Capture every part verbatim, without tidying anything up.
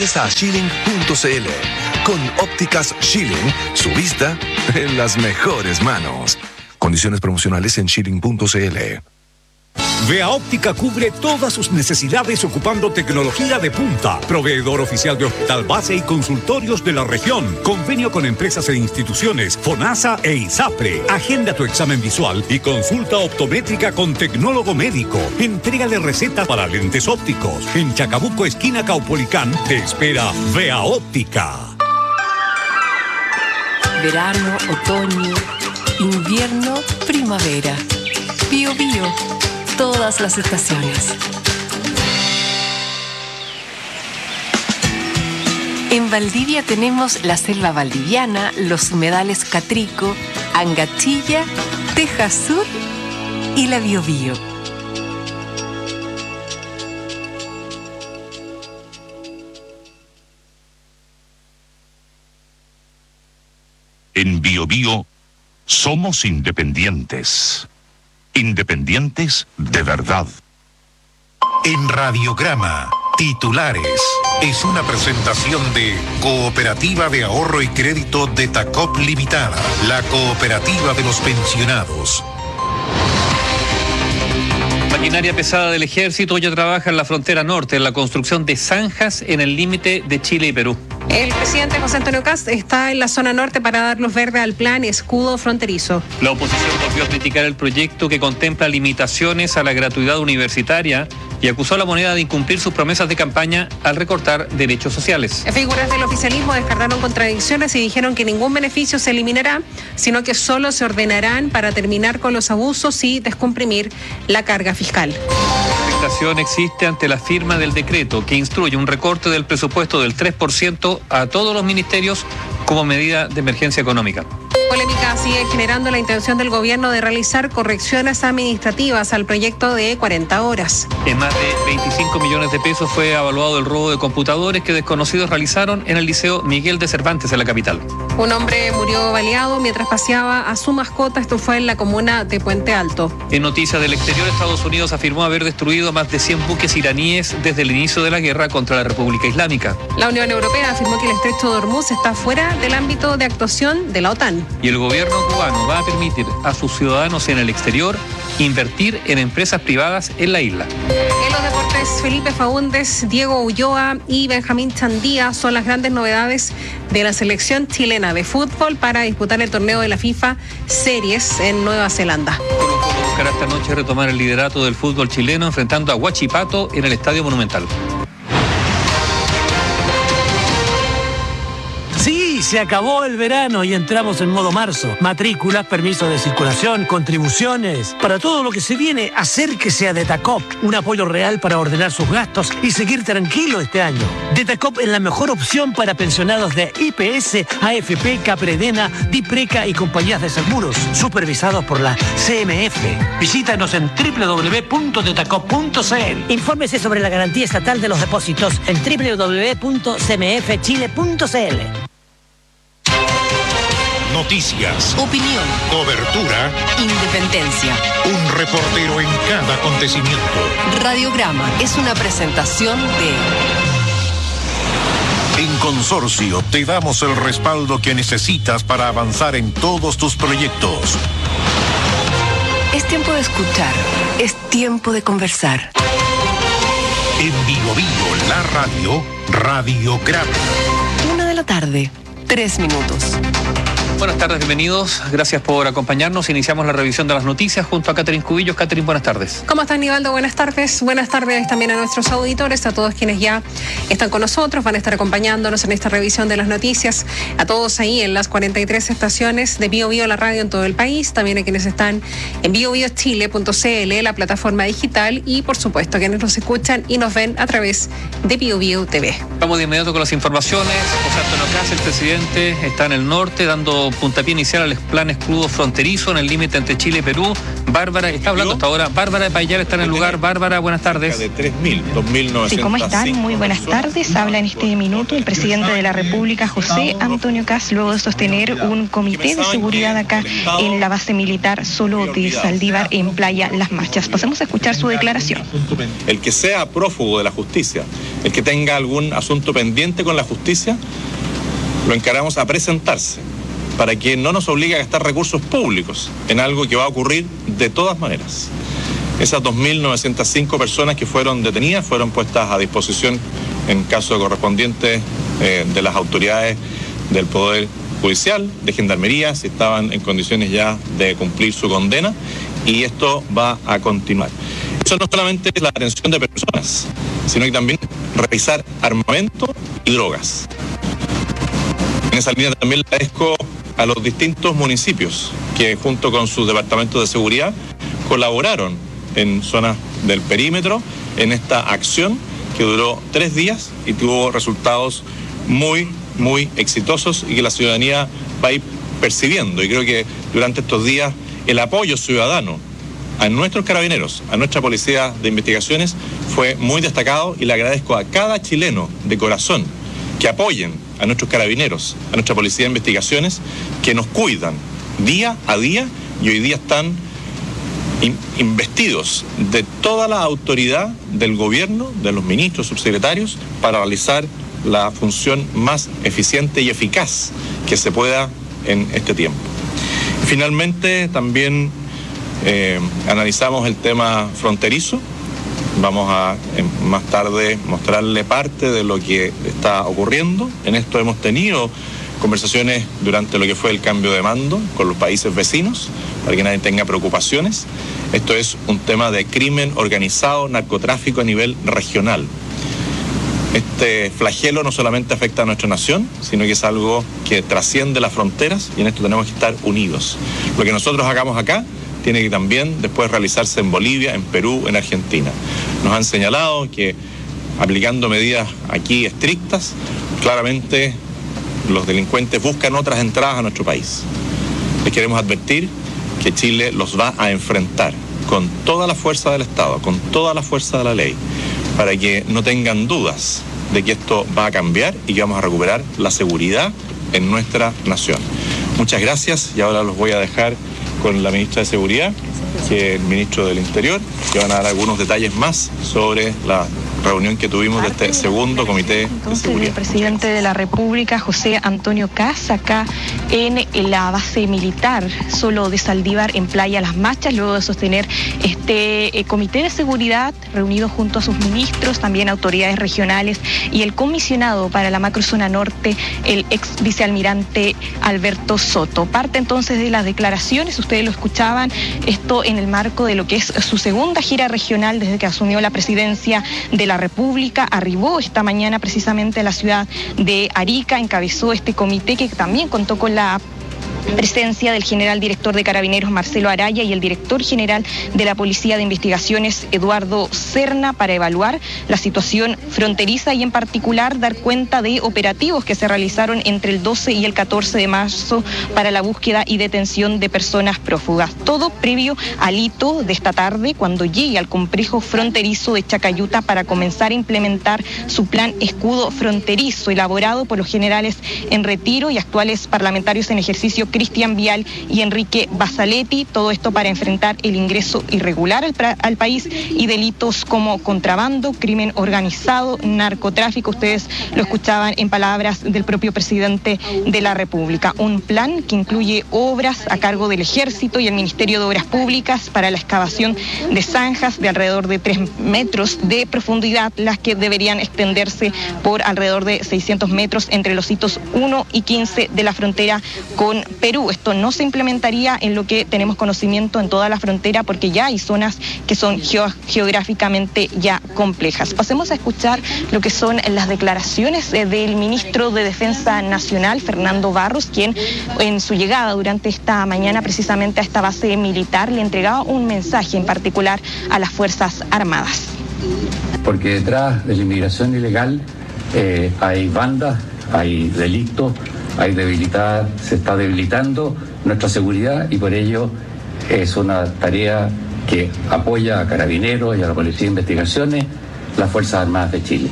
Ingresa a Schilling punto c l. Con Ópticas Schilling, su vista en las mejores manos. Condiciones promocionales en Schilling punto c l. Vea Óptica cubre todas sus necesidades ocupando tecnología de punta. Proveedor oficial de hospital base y consultorios de la región. Convenio con empresas e instituciones, FONASA e ISAPRE. Agenda tu examen visual y consulta optométrica con tecnólogo médico. Entrega de receta para lentes ópticos. En Chacabuco, esquina Caupolicán, te espera Vea Óptica. Verano, otoño, invierno, primavera. Bío Bío. Todas las estaciones. En Valdivia tenemos la selva valdiviana, los humedales Catrico, Angachilla, Teja Sur y la Bío Bío. En Bío Bío somos independientes. Independientes de verdad. En Radiograma, titulares. Es una presentación de Cooperativa de Ahorro y Crédito de Tacop Limitada, la cooperativa de los pensionados. Maquinaria pesada del ejército ya trabaja en la frontera norte, en la construcción de zanjas en el límite de Chile y Perú. El presidente José Antonio Kast está en la zona norte para dar luz verde al plan escudo fronterizo. La oposición volvió a criticar el proyecto que contempla limitaciones a la gratuidad universitaria y acusó a la moneda de incumplir sus promesas de campaña al recortar derechos sociales. Figuras del oficialismo descartaron contradicciones y dijeron que ningún beneficio se eliminará, sino que solo se ordenarán para terminar con los abusos y descomprimir la carga fiscal. La expectación existe ante la firma del decreto que instruye un recorte del presupuesto del tres por ciento a todos los ministerios como medida de emergencia económica. Polémica sigue generando la intención del gobierno de realizar correcciones administrativas al proyecto de cuarenta horas. En más de veinticinco millones de pesos fue evaluado el robo de computadores que desconocidos realizaron en el Liceo Miguel de Cervantes en la capital. Un hombre murió baleado mientras paseaba a su mascota. Esto fue en la comuna de Puente Alto. En noticias del exterior, Estados Unidos afirmó haber destruido más de cien buques iraníes desde el inicio de la guerra contra la República Islámica. La Unión Europea afirmó que el estrecho de Hormuz está fuera del ámbito de actuación de la OTAN. Y el gobierno cubano va a permitir a sus ciudadanos en el exterior invertir en empresas privadas en la isla. En los deportes, Felipe Faúndez, Diego Ulloa y Benjamín Chandía son las grandes novedades de la selección chilena de fútbol para disputar el torneo de la FIFA Series en Nueva Zelanda. Colo Colo buscará esta noche retomar el liderato del fútbol chileno enfrentando a Huachipato en el Estadio Monumental. Sí, se acabó el verano y entramos en modo marzo. Matrículas, permisos de circulación, contribuciones. Para todo lo que se viene, acérquese a Detacop. Un apoyo real para ordenar sus gastos y seguir tranquilo este año. Detacop es la mejor opción para pensionados de I P S, A F P, Capredena, Dipreca y compañías de seguros, supervisados por la C M F. Visítanos en doble u doble u doble u punto detacop punto c l. Infórmese sobre la garantía estatal de los depósitos en doble u doble u doble u punto c m f chile punto c l. Noticias, Opinión, cobertura, independencia. un reportero en cada acontecimiento. Radiograma es una presentación de... En Consorcio te damos el respaldo que necesitas para avanzar en todos tus proyectos. Es tiempo de escuchar, es tiempo de conversar. En Bío Bío, la radio, Radiograma. Una de la tarde, tres minutos. Buenas tardes, bienvenidos. Gracias por acompañarnos. Iniciamos la revisión de las noticias junto a Catherine Cubillos. Catherine, buenas tardes. ¿Cómo están, Nivaldo? Buenas tardes. Buenas tardes también a nuestros auditores, a todos quienes ya están con nosotros, van a estar acompañándonos en esta revisión de las noticias, a todos ahí en las cuarenta y tres estaciones de Bío Bío, la radio en todo el país, también a quienes están en bio bio chile punto c l, la plataforma digital, y por supuesto a quienes nos escuchan y nos ven a través de Bío Bío T V. Vamos de inmediato con las informaciones. José Antonio Kast, el presidente, está en el norte dando dando puntapié inicial al plan escudo fronterizo en el límite entre Chile y Perú. Bárbara, está hablando hasta ahora. Bárbara de Payar está en el lugar. Bárbara, buenas tardes. De tres mil, dos mil novecientos. Sí, ¿cómo están? Muy buenas tardes. Habla en este minuto el presidente de la República, José Antonio Kast, luego de sostener un comité de seguridad acá en la base militar Solo de Saldívar en Playa Las Machas. Pasemos a escuchar su declaración. El que sea prófugo de la justicia, el que tenga algún asunto pendiente con la justicia, lo encaramos a presentarse para que no nos obligue a gastar recursos públicos en algo que va a ocurrir de todas maneras. Esas dos mil novecientas cinco personas que fueron detenidas fueron puestas a disposición en caso correspondiente eh, de las autoridades del Poder Judicial, de Gendarmería, si estaban en condiciones ya de cumplir su condena, y esto va a continuar. Eso no solamente es la detención de personas, sino que también revisar armamento y drogas. En esa línea también le agradezco a los distintos municipios que junto con sus departamentos de seguridad colaboraron en zonas del perímetro en esta acción que duró tres días y tuvo resultados muy, muy exitosos y que la ciudadanía va a ir percibiendo. Y creo que durante estos días el apoyo ciudadano a nuestros carabineros, a nuestra policía de investigaciones fue muy destacado, y le agradezco a cada chileno de corazón que apoyen a nuestros carabineros, a nuestra policía de investigaciones, que nos cuidan día a día y hoy día están investidos de toda la autoridad del gobierno, de los ministros, subsecretarios, para realizar la función más eficiente y eficaz que se pueda en este tiempo. Finalmente, también eh, analizamos el tema fronterizo. Vamos a eh, más tarde mostrarle parte de lo que está ocurriendo. En esto hemos tenido conversaciones durante lo que fue el cambio de mando con los países vecinos, para que nadie tenga preocupaciones. Esto es un tema de crimen organizado, narcotráfico a nivel regional. Este flagelo no solamente afecta a nuestra nación, sino que es algo que trasciende las fronteras, y en esto tenemos que estar unidos. Lo que nosotros hagamos acá tiene que también después realizarse en Bolivia, en Perú, en Argentina. Nos han señalado que aplicando medidas aquí estrictas, claramente los delincuentes buscan otras entradas a nuestro país. Les queremos advertir que Chile los va a enfrentar con toda la fuerza del Estado, con toda la fuerza de la ley, para que no tengan dudas de que esto va a cambiar y que vamos a recuperar la seguridad en nuestra nación. Muchas gracias, y ahora los voy a dejar con la ministra de Seguridad, que es el ministro del Interior, que van a dar algunos detalles más sobre la reunión que tuvimos de este segundo comité de seguridad. El presidente de la República, José Antonio Kast, acá en la base militar Solo de Saldívar en Playa Las Machas, luego de sostener este eh, comité de seguridad reunido junto a sus ministros, también autoridades regionales y el comisionado para la macrozona norte, el ex vicealmirante Alberto Soto. Parte entonces de las declaraciones, ustedes lo escuchaban, esto en el marco de lo que es su segunda gira regional desde que asumió la presidencia de la República. Arribó esta mañana precisamente a la ciudad de Arica, encabezó este comité que también contó con la presencia del general director de Carabineros Marcelo Araya y el director general de la Policía de Investigaciones Eduardo Serna, para evaluar la situación fronteriza y en particular dar cuenta de operativos que se realizaron entre el doce y el catorce de marzo para la búsqueda y detención de personas prófugas. Todo previo al hito de esta tarde, cuando llegue al complejo fronterizo de Chacayuta para comenzar a implementar su plan escudo fronterizo, elaborado por los generales en retiro y actuales parlamentarios en ejercicio Cristian Vial y Enrique Basaletti, todo esto para enfrentar el ingreso irregular al, al país y delitos como contrabando, crimen organizado, narcotráfico. Ustedes lo escuchaban en palabras del propio presidente de la República. Un plan que incluye obras a cargo del Ejército y el Ministerio de Obras Públicas para la excavación de zanjas de alrededor de tres metros de profundidad, las que deberían extenderse por alrededor de seiscientos metros entre los hitos uno y quince de la frontera con Perú. Esto no se implementaría en lo que tenemos conocimiento en toda la frontera, porque ya hay zonas que son geo- geográficamente ya complejas. Pasemos a escuchar lo que son las declaraciones eh, del ministro de Defensa Nacional, Fernando Barros, quien en su llegada durante esta mañana precisamente a esta base militar le entregaba un mensaje en particular a las Fuerzas Armadas. Porque detrás de la inmigración ilegal eh, hay bandas, hay delitos hay debilitada, se está debilitando nuestra seguridad y por ello es una tarea que apoya a Carabineros y a la Policía de Investigaciones, las Fuerzas Armadas de Chile.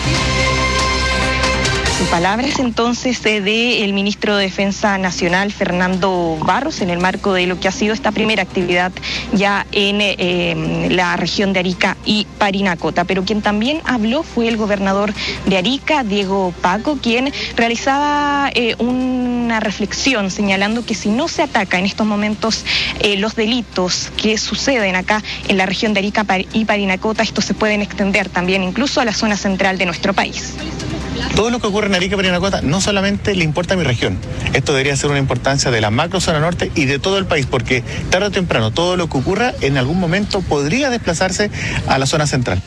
Palabras entonces del de ministro de Defensa Nacional, Fernando Barros, en el marco de lo que ha sido esta primera actividad ya en eh, la región de Arica y Parinacota. Pero quien también habló fue el gobernador de Arica, Diego Paco, quien realizaba eh, una reflexión señalando que si no se ataca en estos momentos eh, los delitos que suceden acá en la región de Arica y Parinacota, estos se pueden extender también incluso a la zona central de nuestro país. Todo lo que ocurre en Arica y Parinacota no solamente le importa a mi región, esto debería ser una importancia de la macro zona norte y de todo el país, porque tarde o temprano todo lo que ocurra en algún momento podría desplazarse a la zona central.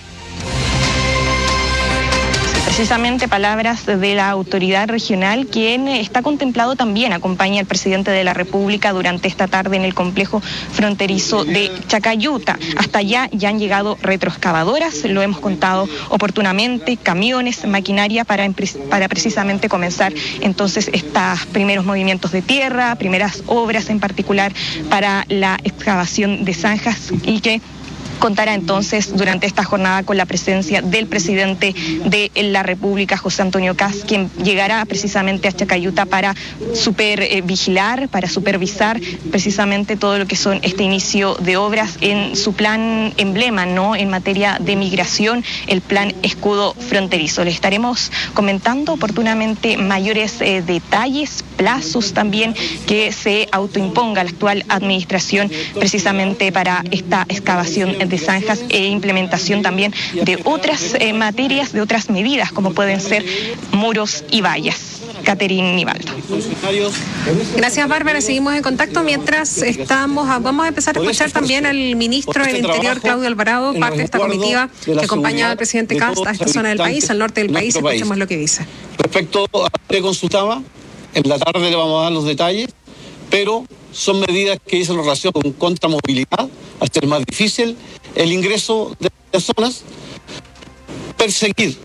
Precisamente palabras de la autoridad regional, quien está contemplado también acompaña al presidente de la República durante esta tarde en el complejo fronterizo de Chacayuta. Hasta allá ya han llegado retroexcavadoras, lo hemos contado oportunamente, camiones, maquinaria para, para precisamente comenzar entonces estos primeros movimientos de tierra, primeras obras en particular para la excavación de zanjas y que contará entonces durante esta jornada con la presencia del presidente de la República, José Antonio Kast, quien llegará precisamente a Chacayuta para super eh, vigilar, para supervisar precisamente todo lo que son este inicio de obras en su plan emblema, ¿no?, en materia de migración, el plan escudo fronterizo. Le estaremos comentando oportunamente mayores eh, detalles, plazos también que se autoimponga la actual administración precisamente para esta excavación de zanjas e implementación también de otras eh, materias, de otras medidas como pueden ser muros y vallas. Catherine Nivaldo. Gracias, Bárbara. Seguimos en contacto mientras estamos. A, vamos a empezar a escuchar también al ministro del Interior, Claudio Alvarado, parte de esta comitiva que acompaña al presidente Kast a esta zona del país, al norte del país. Escuchemos lo que dice. Respecto a lo que consultaba, en la tarde le vamos a dar los detalles, pero son medidas que dicen relación con contramovilidad, hacer más difícil el ingreso de personas, perseguir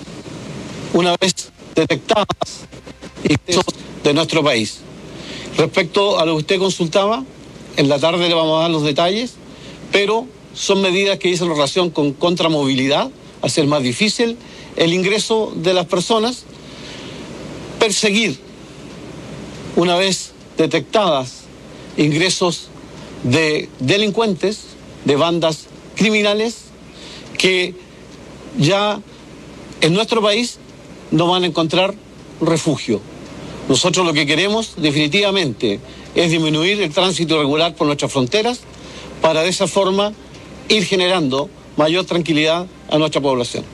una vez detectadas ingresos de nuestro país. Respecto a lo que usted consultaba, en la tarde le vamos a dar los detalles, pero son medidas que dicen relación con contramovilidad, hacer más difícil el ingreso de las personas, perseguir una vez detectadas ingresos de delincuentes, de bandas criminales que ya en nuestro país no van a encontrar refugio. Nosotros lo que queremos definitivamente es disminuir el tránsito irregular por nuestras fronteras para de esa forma ir generando mayor tranquilidad a nuestra población.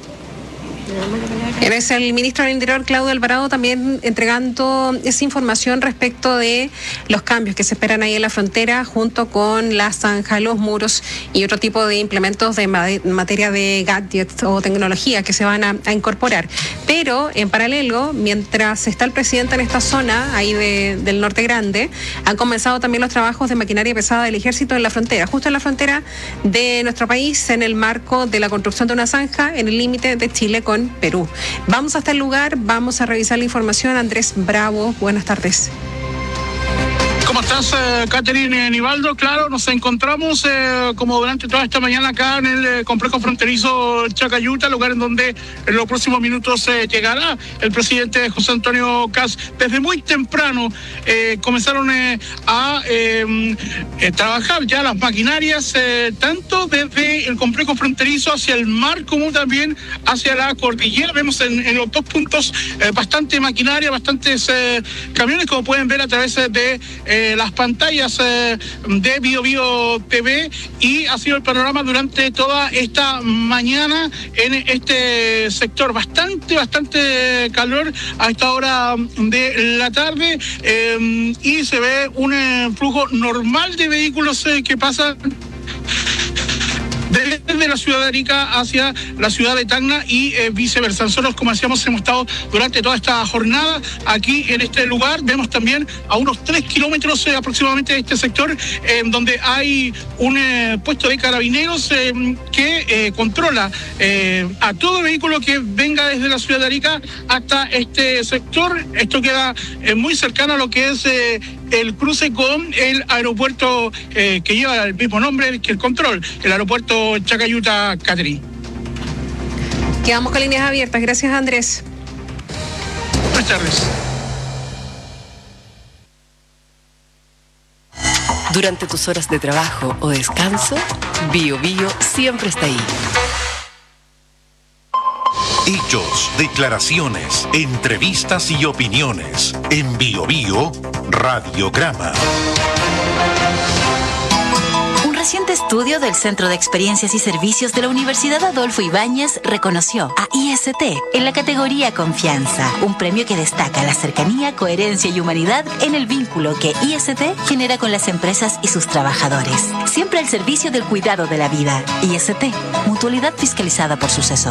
Eres el ministro del Interior, Claudio Alvarado, también entregando esa información respecto de los cambios que se esperan ahí en la frontera, junto con la zanja, los muros y otro tipo de implementos de materia de gadgets o tecnología que se van a, a incorporar. Pero en paralelo, mientras está el presidente en esta zona, ahí de, del Norte Grande, han comenzado también los trabajos de maquinaria pesada del ejército en la frontera, justo en la frontera de nuestro país, en el marco de la construcción de una zanja en el límite de Chile con Perú. Vamos hasta el lugar, vamos a revisar la información. Andrés Bravo, buenas tardes. ¿Cómo estás, eh, Catherine Nivaldo? Claro, nos encontramos eh, como durante toda esta mañana acá en el eh, complejo fronterizo Chacayuta, lugar en donde en los próximos minutos eh, llegará el presidente José Antonio Kast. Desde muy temprano eh, comenzaron eh, a eh, eh, trabajar ya las maquinarias, eh, tanto desde el complejo fronterizo hacia el mar como también hacia la cordillera. Vemos en, en los dos puntos eh, bastante maquinaria, bastantes eh, camiones, como pueden ver a través de eh, las pantallas eh, de Bio Bio T V, y ha sido el panorama durante toda esta mañana en este sector. Bastante, bastante calor a esta hora de la tarde eh, y se ve un eh, flujo normal de vehículos eh, que pasan de desde la ciudad de Arica hacia la ciudad de Tacna y eh, viceversa. Nosotros, como decíamos, hemos estado durante toda esta jornada aquí en este lugar. Vemos también a unos tres kilómetros eh, aproximadamente de este sector, eh, donde hay un eh, puesto de carabineros eh, que eh, controla eh, a todo vehículo que venga desde la ciudad de Arica hasta este sector. Esto queda eh, muy cercano a lo que es eh, el cruce con el aeropuerto eh, que lleva el mismo nombre que el control, el aeropuerto Chacayuta, Catherine. Quedamos con líneas abiertas. Gracias, Andrés. Buenas tardes. Durante tus horas de trabajo o descanso, Bio Bio siempre está ahí. Hechos, declaraciones, entrevistas y opiniones. En Bio Bio, Radiograma. Un reciente estudio del Centro de Experiencias y Servicios de la Universidad Adolfo Ibáñez reconoció a I S T en la categoría Confianza, un premio que destaca la cercanía, coherencia y humanidad en el vínculo que I S T genera con las empresas y sus trabajadores. Siempre al servicio del cuidado de la vida. I S T, mutualidad fiscalizada por Suceso.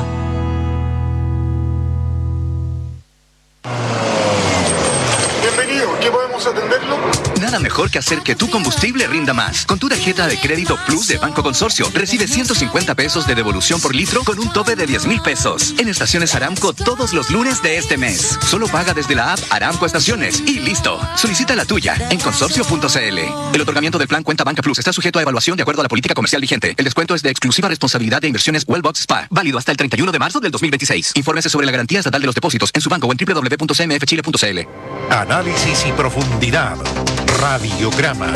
Bienvenido, ¿qué podemos atenderlo? Nada mejor que hacer que tu combustible rinda más. Con tu tarjeta de crédito Plus de Banco Consorcio, recibes ciento cincuenta pesos de devolución por litro con un tope de diez mil pesos. En estaciones Aramco todos los lunes de este mes. Solo paga desde la app Aramco Estaciones y listo. Solicita la tuya en consorcio punto c l. El otorgamiento del plan Cuenta Banca Plus está sujeto a evaluación de acuerdo a la política comercial vigente. El descuento es de exclusiva responsabilidad de Inversiones Wellbox Spa. Válido hasta el treinta y uno de marzo del dos mil veintiséis. Infórmese sobre la garantía estatal de los depósitos en su banco o en doble u doble u doble u punto c m f chile punto c l. Análisis y profundidad. Radiograma.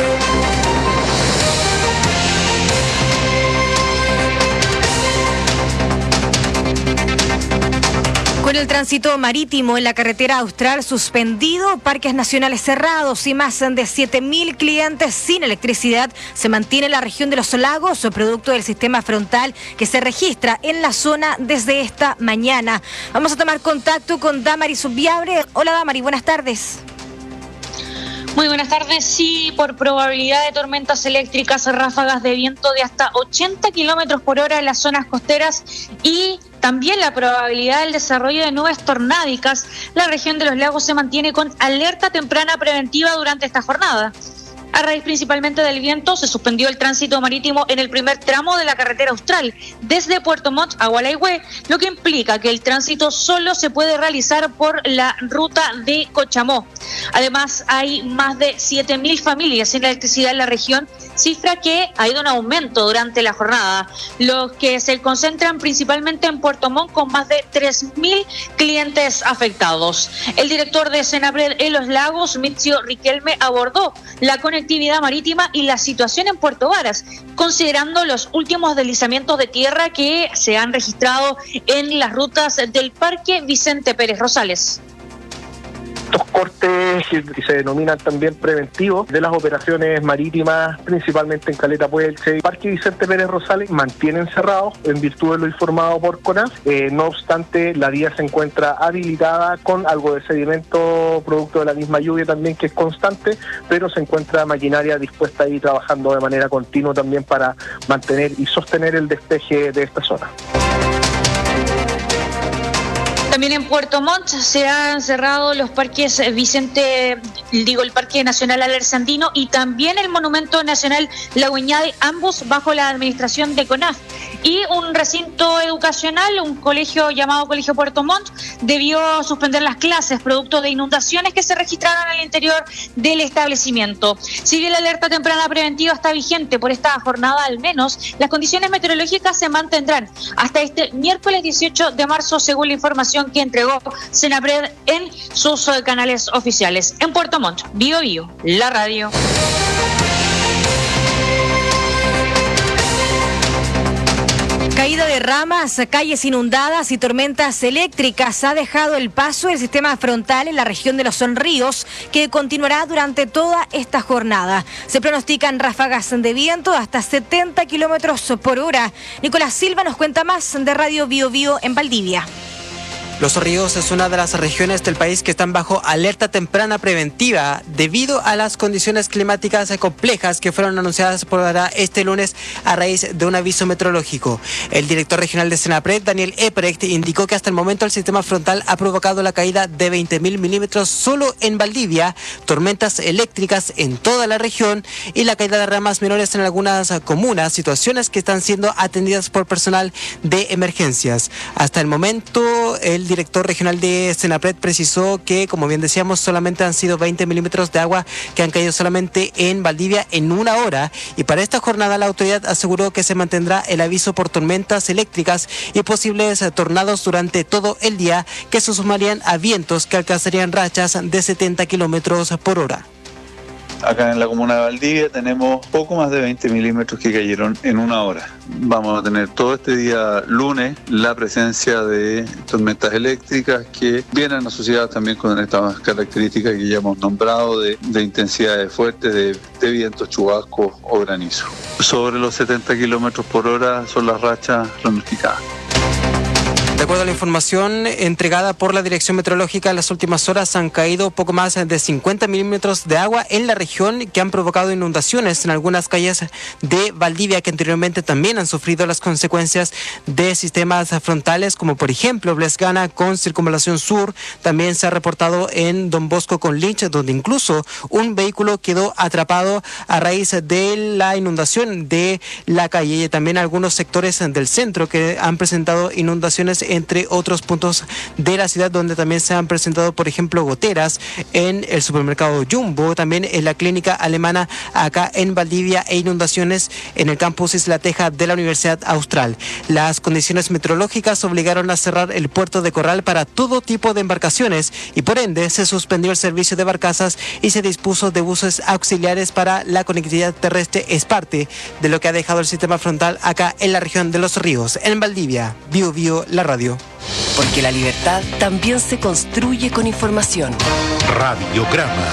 Con el tránsito marítimo en la carretera austral suspendido, parques nacionales cerrados y más de siete mil clientes sin electricidad, se mantiene en la región de los lagos, producto del sistema frontal que se registra en la zona desde esta mañana. Vamos a tomar contacto con Damari Subiabre. Hola Damari, buenas tardes. Muy buenas tardes. Sí, por probabilidad de tormentas eléctricas, ráfagas de viento de hasta ochenta kilómetros por hora en las zonas costeras y también la probabilidad del desarrollo de nubes tornádicas, la región de los lagos se mantiene con alerta temprana preventiva durante esta jornada. A raíz principalmente del viento, se suspendió el tránsito marítimo en el primer tramo de la carretera austral, desde Puerto Montt a Gualeguay, lo que implica que el tránsito solo se puede realizar por la ruta de Cochamó. Además, hay más de siete mil familias sin electricidad en la región, cifra que ha ido en aumento durante la jornada, los que se concentran principalmente en Puerto Montt con más de tres mil clientes afectados. El director de Senapred en los lagos, Mitzio Riquelme, abordó la conexión actividad marítima y la situación en Puerto Varas, considerando los últimos deslizamientos de tierra que se han registrado en las rutas del Parque Vicente Pérez Rosales. Estos cortes que se denominan también preventivos de las operaciones marítimas, principalmente en Caleta Puelche y Parque Vicente Pérez Rosales, mantienen cerrados en virtud de lo informado por CONAF. Eh, no obstante, la vía se encuentra habilitada con algo de sedimento producto de la misma lluvia también, que es constante, pero se encuentra maquinaria dispuesta ahí trabajando de manera continua también para mantener y sostener el despeje de esta zona. También en Puerto Montt se han cerrado los parques Vicente, digo el Parque Nacional Alerce-Andino y también el Monumento Nacional Laguñade, ambos bajo la administración de CONAF. Y un recinto educacional, un colegio llamado Colegio Puerto Montt, debió suspender las clases producto de inundaciones que se registraron al interior del establecimiento. Si bien la alerta temprana preventiva está vigente por esta jornada al menos, las condiciones meteorológicas se mantendrán hasta este miércoles dieciocho de marzo, según la información que entregó Senapred en sus canales oficiales. En Puerto Montt, Bio Bio, la radio. Caída de ramas, calles inundadas y tormentas eléctricas ha dejado el paso del sistema frontal en la región de los Ríos, que continuará durante toda esta jornada. Se pronostican ráfagas de viento hasta setenta kilómetros por hora. Nicolás Silva nos cuenta más de Radio Bio Bio en Valdivia. Los Ríos es una de las regiones del país que están bajo alerta temprana preventiva debido a las condiciones climáticas complejas que fueron anunciadas por este lunes a raíz de un aviso meteorológico. El director regional de Senapred, Daniel Eprecht, indicó que hasta el momento el sistema frontal ha provocado la caída de veinte mil milímetros solo en Valdivia, tormentas eléctricas en toda la región y la caída de ramas menores en algunas comunas, situaciones que están siendo atendidas por personal de emergencias. Hasta el momento, el director regional de Senapred precisó que, como bien decíamos, solamente han sido veinte milímetros de agua que han caído solamente en Valdivia en una hora, y para esta jornada la autoridad aseguró que se mantendrá el aviso por tormentas eléctricas y posibles tornados durante todo el día, que se sumarían a vientos que alcanzarían rachas de setenta kilómetros por hora. Acá en la comuna de Valdivia tenemos poco más de veinte milímetros que cayeron en una hora. Vamos a tener todo este día lunes la presencia de tormentas eléctricas que vienen asociadas también con estas características que ya hemos nombrado de, de intensidades fuertes de, de vientos, chubascos o granizo. Sobre los setenta kilómetros por hora son las rachas pronosticadas. De acuerdo a la información entregada por la Dirección Meteorológica, en las últimas horas han caído poco más de cincuenta milímetros de agua en la región que han provocado inundaciones en algunas calles de Valdivia que anteriormente también han sufrido las consecuencias de sistemas frontales, como por ejemplo Blesgana con Circunvalación Sur. También se ha reportado en Don Bosco con Lynch, donde incluso un vehículo quedó atrapado a raíz de la inundación de la calle, y también algunos sectores del centro que han presentado inundaciones, entre otros puntos de la ciudad donde también se han presentado, por ejemplo, goteras en el supermercado Jumbo, también en la clínica alemana acá en Valdivia, e inundaciones en el campus Isla Teja de la Universidad Austral. Las condiciones meteorológicas obligaron a cerrar el puerto de Corral para todo tipo de embarcaciones y por ende se suspendió el servicio de barcazas y se dispuso de buses auxiliares para la conectividad terrestre. Es parte de lo que ha dejado el sistema frontal acá en la región de Los Ríos. En Valdivia, Bio Bio, la radio. Porque la libertad también se construye con información. Radiograma.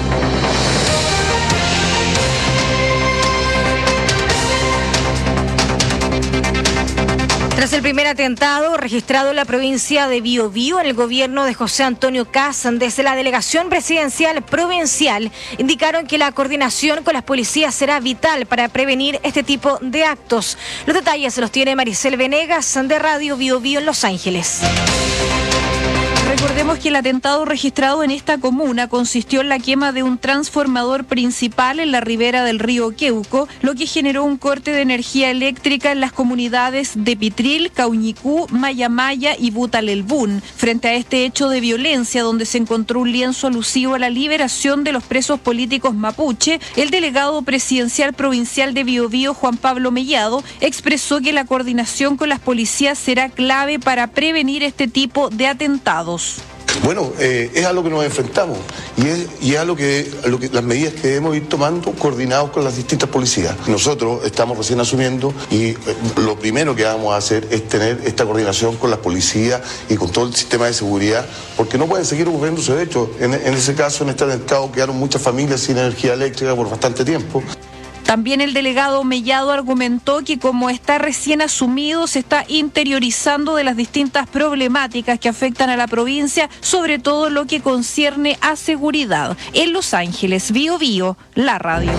Tras el primer atentado registrado en la provincia de Biobío, en el gobierno de José Antonio Kast, desde la Delegación Presidencial Provincial indicaron que la coordinación con las policías será vital para prevenir este tipo de actos. Los detalles los tiene Maricel Venegas de Radio Biobío en Los Ángeles. Recordemos que el atentado registrado en esta comuna consistió en la quema de un transformador principal en la ribera del río Queuco, lo que generó un corte de energía eléctrica en las comunidades de Pitril, Cauñicú, Mayamaya y Butalelbún. Frente a este hecho de violencia, donde se encontró un lienzo alusivo a la liberación de los presos políticos mapuche, el delegado presidencial provincial de Biobío, Juan Pablo Mellado, expresó que la coordinación con las policías será clave para prevenir este tipo de atentados. Bueno, eh, es a lo que nos enfrentamos y es, y es a, lo que, a lo que las medidas que debemos ir tomando coordinados con las distintas policías. Nosotros estamos recién asumiendo y eh, lo primero que vamos a hacer es tener esta coordinación con las policías y con todo el sistema de seguridad, porque no pueden seguir ocurriéndose hechos. En, en ese caso, en este atentado quedaron muchas familias sin energía eléctrica por bastante tiempo. También el delegado Mellado argumentó que como está recién asumido, se está interiorizando de las distintas problemáticas que afectan a la provincia, sobre todo lo que concierne a seguridad. En Los Ángeles, Bio Bio, la radio.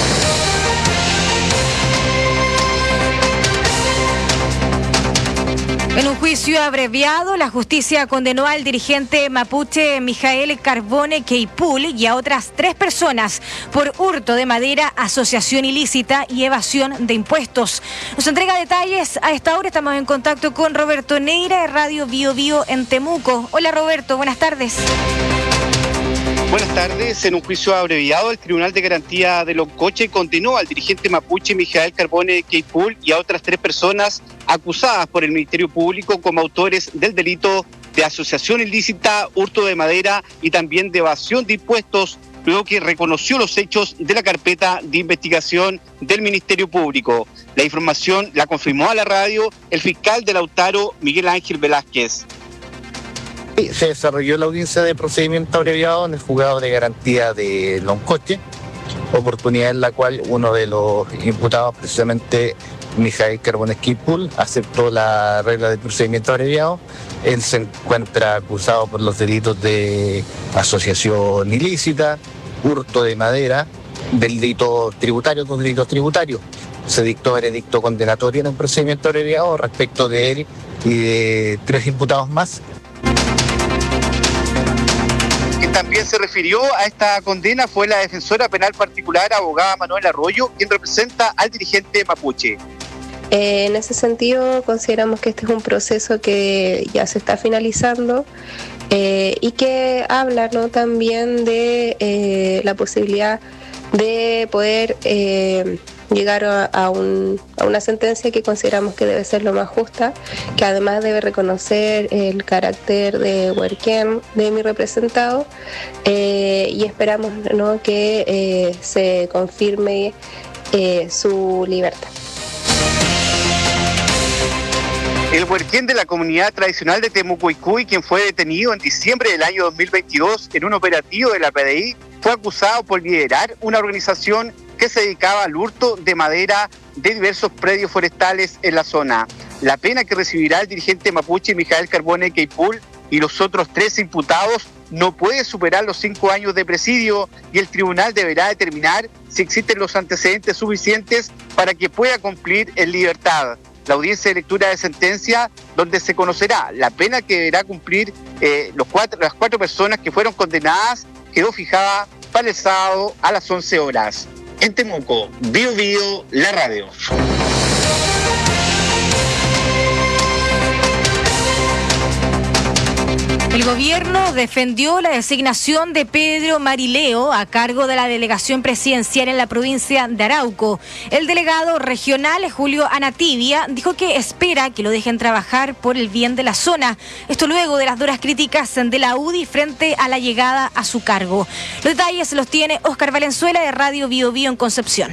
En un juicio abreviado, la justicia condenó al dirigente mapuche Mijael Carbone Queipul y a otras tres personas por hurto de madera, asociación ilícita y evasión de impuestos. Nos entrega detalles. A esta hora estamos en contacto con Roberto Neira de Radio Bio Bio en Temuco. Hola Roberto, buenas tardes. Buenas tardes. En un juicio abreviado, el Tribunal de Garantía de Loncoche condenó al dirigente mapuche Mijael Carbone Queipul y a otras tres personas acusadas por el Ministerio Público como autores del delito de asociación ilícita, hurto de madera y también de evasión de impuestos, luego que reconoció los hechos de la carpeta de investigación del Ministerio Público. La información la confirmó a la radio el fiscal de Lautaro, Miguel Ángel Velázquez. Se desarrolló la audiencia de procedimiento abreviado en el juzgado de garantía de Loncoche, oportunidad en la cual uno de los imputados, precisamente Mijael Carbones Quipul aceptó la regla del procedimiento abreviado. Él se encuentra acusado por los delitos de asociación ilícita, hurto de madera, delito tributario, dos delitos tributarios. Se dictó veredicto condenatorio en el procedimiento abreviado respecto de él y de tres imputados más. Quien también se refirió a esta condena fue la defensora penal particular, abogada Manuela Arroyo, quien representa al dirigente mapuche. Eh, en ese sentido, consideramos que este es un proceso que ya se está finalizando eh, y que habla, ¿no?, también de eh, la posibilidad de poder eh, llegar a, a, un, a una sentencia que consideramos que debe ser lo más justa, que además debe reconocer el carácter de huerquén de mi representado eh, y esperamos, ¿no?, que eh, se confirme eh, su libertad. El huerquén de la comunidad tradicional de Temucuicui, quien fue detenido en diciembre del año dos mil veintidós en un operativo de la P D I, fue acusado por liderar una organización que se dedicaba al hurto de madera de diversos predios forestales en la zona. La pena que recibirá el dirigente mapuche Mijael Carbones Quipul y los otros tres imputados no puede superar los cinco años de presidio y el tribunal deberá determinar si existen los antecedentes suficientes para que pueda cumplir en libertad. La audiencia de lectura de sentencia, donde se conocerá la pena que deberá cumplir eh, los cuatro, las cuatro personas que fueron condenadas, quedó fijada para el sábado a las once horas. En Temuco, Bio Bio, la radio. El gobierno defendió la designación de Pedro Marileo a cargo de la delegación presidencial en la provincia de Arauco. El delegado regional, Julio Anatibia, dijo que espera que lo dejen trabajar por el bien de la zona. Esto luego de las duras críticas de la U D I frente a la llegada a su cargo. Los detalles los tiene Oscar Valenzuela de Radio Bio Bio en Concepción.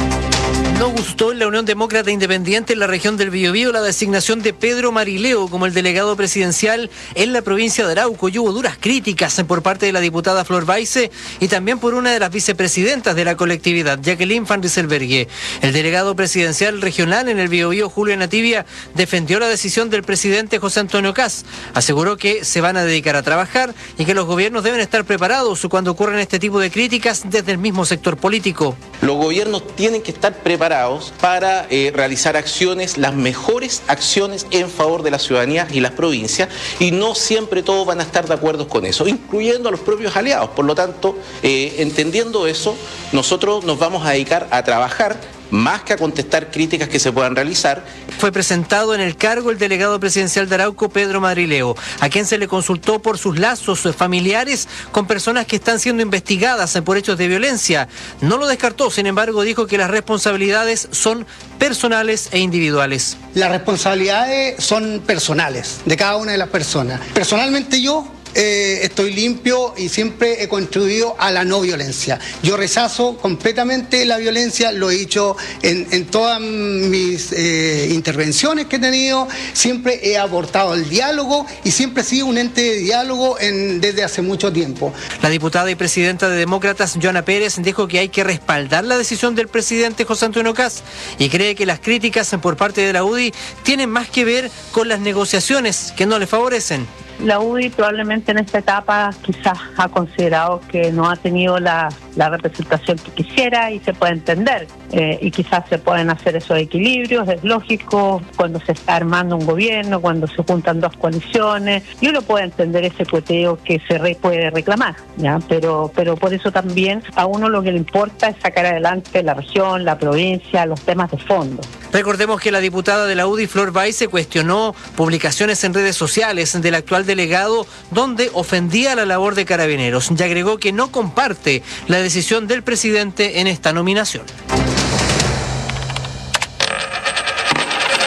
No gustó en la Unión Demócrata Independiente en la región del Biobío la designación de Pedro Marileo como el delegado presidencial en la provincia de Arauco y hubo duras críticas por parte de la diputada Flor Baise y también por una de las vicepresidentas de la colectividad, Jacqueline Van Rieselberghe. El delegado presidencial regional en el Biobío, Julio Anatibia, defendió la decisión del presidente José Antonio Kast. Aseguró que se van a dedicar a trabajar y que los gobiernos deben estar preparados cuando ocurren este tipo de críticas desde el mismo sector político. Los gobiernos tienen que estar preparados para eh, realizar acciones, las mejores acciones en favor de la ciudadanía y las provincias, y no siempre todos van a estar de acuerdo con eso, incluyendo a los propios aliados. Por lo tanto, eh, entendiendo eso, nosotros nos vamos a dedicar a trabajar más que a contestar críticas que se puedan realizar. Fue presentado en el cargo el delegado presidencial de Arauco, Pedro Marileo, a quien se le consultó por sus lazos familiares con personas que están siendo investigadas por hechos de violencia. No lo descartó, sin embargo, dijo que las responsabilidades son personales e individuales. Las responsabilidades son personales de cada una de las personas. Personalmente yo Eh, estoy limpio y siempre he contribuido a la no violencia. Yo rechazo completamente la violencia, lo he dicho en, en todas mis eh, intervenciones que he tenido, siempre he aportado el diálogo y siempre he sido un ente de diálogo en, desde hace mucho tiempo. La diputada y presidenta de Demócratas, Joana Pérez, dijo que hay que respaldar la decisión del presidente José Antonio Kast y cree que las críticas por parte de la U D I tienen más que ver con las negociaciones que no le favorecen. La U D I probablemente en esta etapa quizás ha considerado que no ha tenido la, la representación que quisiera y se puede entender. Eh, y quizás se pueden hacer esos equilibrios, es lógico cuando se está armando un gobierno, cuando se juntan dos coaliciones, y uno puede entender ese cueteo que se re puede reclamar, ¿ya? Pero, pero por eso también a uno lo que le importa es sacar adelante la región, la provincia, los temas de fondo. Recordemos que la diputada de la U D I, Flor Baise, cuestionó publicaciones en redes sociales del actual delegado donde ofendía la labor de Carabineros y agregó que no comparte la decisión del presidente en esta nominación.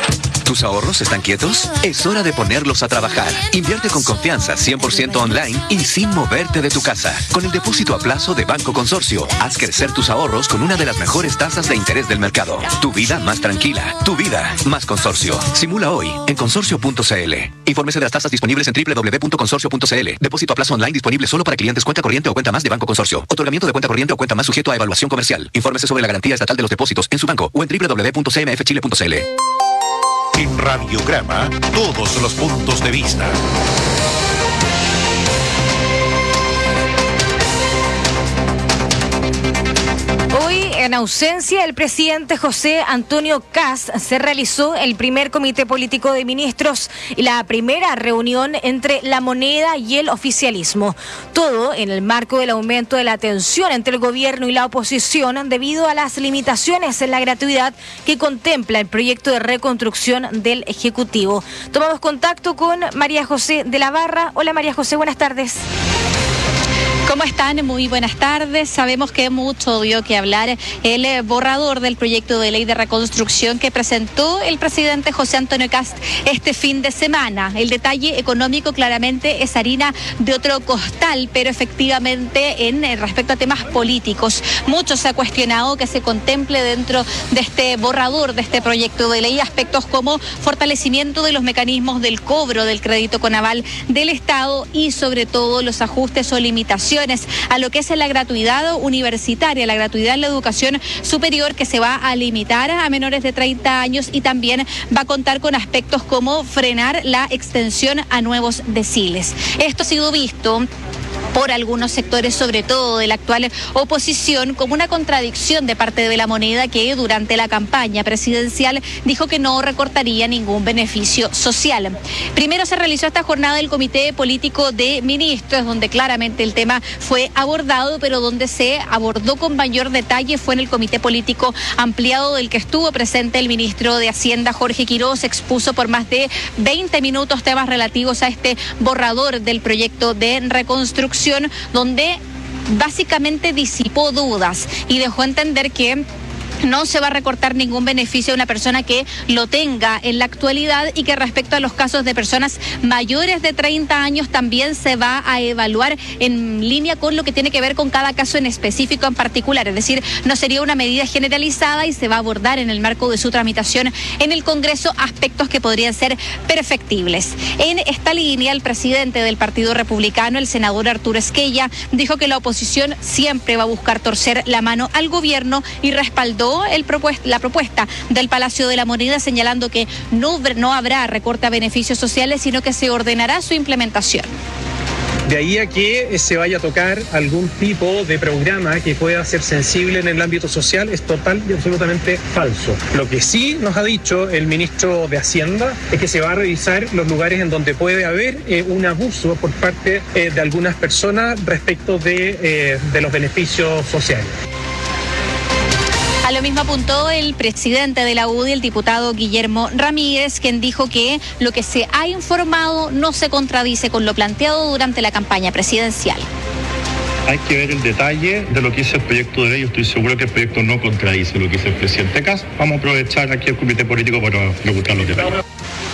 ¿Tus ahorros están quietos? Es hora de ponerlos a trabajar. Invierte con confianza, cien por ciento online y sin moverte de tu casa. Con el depósito a plazo de Banco Consorcio, haz crecer tus ahorros con una de las mejores tasas de interés del mercado. Tu vida más tranquila, tu vida más Consorcio. Simula hoy en consorcio punto c l. Infórmese de las tasas disponibles en doble u doble u doble u punto consorcio punto c l. Depósito a plazo online disponible solo para clientes cuenta corriente o cuenta más de Banco Consorcio. Otorgamiento de cuenta corriente o cuenta más sujeto a evaluación comercial. Infórmese sobre la garantía estatal de los depósitos en su banco o en doble u doble u doble u punto c m f chile punto c l. En Radiograma, todos los puntos de vista. Hoy, en ausencia del presidente José Antonio Kast, se realizó el primer comité político de ministros y la primera reunión entre La Moneda y el oficialismo. Todo en el marco del aumento de la tensión entre el gobierno y la oposición debido a las limitaciones en la gratuidad que contempla el proyecto de reconstrucción del Ejecutivo. Tomamos contacto con María José de la Barra. Hola María José, buenas tardes. ¿Cómo están? Muy buenas tardes. Sabemos que mucho dio que hablar el borrador del proyecto de ley de reconstrucción que presentó el presidente José Antonio Kast este fin de semana. El detalle económico claramente es harina de otro costal, pero efectivamente en respecto a temas políticos, mucho se ha cuestionado que se contemple dentro de este borrador, de este proyecto de ley, aspectos como fortalecimiento de los mecanismos del cobro del crédito con aval del Estado y sobre todo los ajustes o limitaciones a lo que es la gratuidad universitaria, la gratuidad en la educación superior, que se va a limitar a menores de treinta años y también va a contar con aspectos como frenar la extensión a nuevos deciles. Esto ha sido visto por algunos sectores, sobre todo de la actual oposición, como una contradicción de parte de La Moneda, que durante la campaña presidencial dijo que no recortaría ningún beneficio social. Primero se realizó esta jornada del Comité Político de Ministros, donde claramente el tema fue abordado, pero donde se abordó con mayor detalle fue en el Comité Político Ampliado, del que estuvo presente el ministro de Hacienda, Jorge Quiroz. Expuso por más de veinte minutos temas relativos a este borrador del proyecto de reconstrucción, donde básicamente disipó dudas y dejó entender que no se va a recortar ningún beneficio a una persona que lo tenga en la actualidad y que respecto a los casos de personas mayores de treinta años también se va a evaluar en línea con lo que tiene que ver con cada caso en específico en particular. Es decir, no sería una medida generalizada y se va a abordar en el marco de su tramitación en el Congreso aspectos que podrían ser perfectibles. En esta línea, el presidente del Partido Republicano, el senador Arturo Esquella, dijo que la oposición siempre va a buscar torcer la mano al gobierno y respaldó El propuesta, la propuesta del Palacio de la Moneda, señalando que no, no habrá recorte a beneficios sociales, sino que se ordenará su implementación. De ahí a que se vaya a tocar algún tipo de programa que pueda ser sensible en el ámbito social es total y absolutamente falso. Lo que sí nos ha dicho el ministro de Hacienda es que se va a revisar los lugares en donde puede haber eh, un abuso por parte eh, de algunas personas respecto de, eh, de los beneficios sociales. A lo mismo apuntó el presidente de la U D I, el diputado Guillermo Ramírez, quien dijo que lo que se ha informado no se contradice con lo planteado durante la campaña presidencial. Hay que ver el detalle de lo que dice el proyecto de ley. Yo estoy seguro que el proyecto no contradice lo que dice el presidente Kast. Vamos a aprovechar aquí el comité político para preguntar los detalles.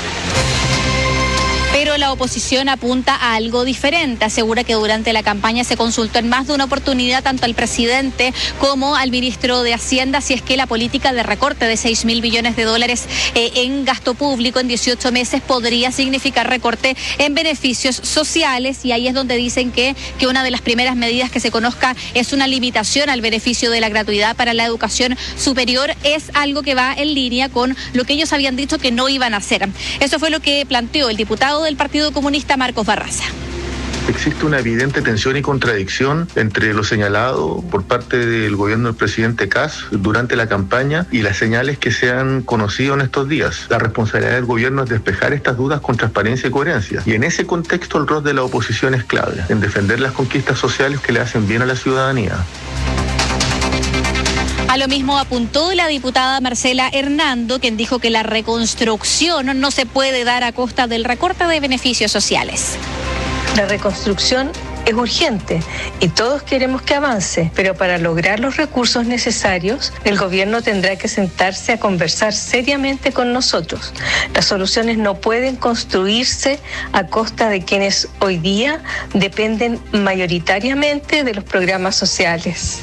Pero la oposición apunta a algo diferente. Asegura que durante la campaña se consultó en más de una oportunidad tanto al presidente como al ministro de Hacienda si es que la política de recorte de seis mil millones de dólares eh, en gasto público en dieciocho meses podría significar recorte en beneficios sociales, y ahí es donde dicen que, que una de las primeras medidas que se conozca es una limitación al beneficio de la gratuidad para la educación superior. Es algo que va en línea con lo que ellos habían dicho que no iban a hacer. Eso fue lo que planteó el diputado del Partido Comunista, Marcos Barraza. Existe una evidente tensión y contradicción entre lo señalado por parte del gobierno del presidente Kast durante la campaña y las señales que se han conocido en estos días. La responsabilidad del gobierno es despejar estas dudas con transparencia y coherencia. Y en ese contexto el rol de la oposición es clave, en defender las conquistas sociales que le hacen bien a la ciudadanía. A lo mismo apuntó la diputada Marcela Hernando, quien dijo que la reconstrucción no se puede dar a costa del recorte de beneficios sociales. La reconstrucción es urgente y todos queremos que avance, pero para lograr los recursos necesarios, el gobierno tendrá que sentarse a conversar seriamente con nosotros. Las soluciones no pueden construirse a costa de quienes hoy día dependen mayoritariamente de los programas sociales.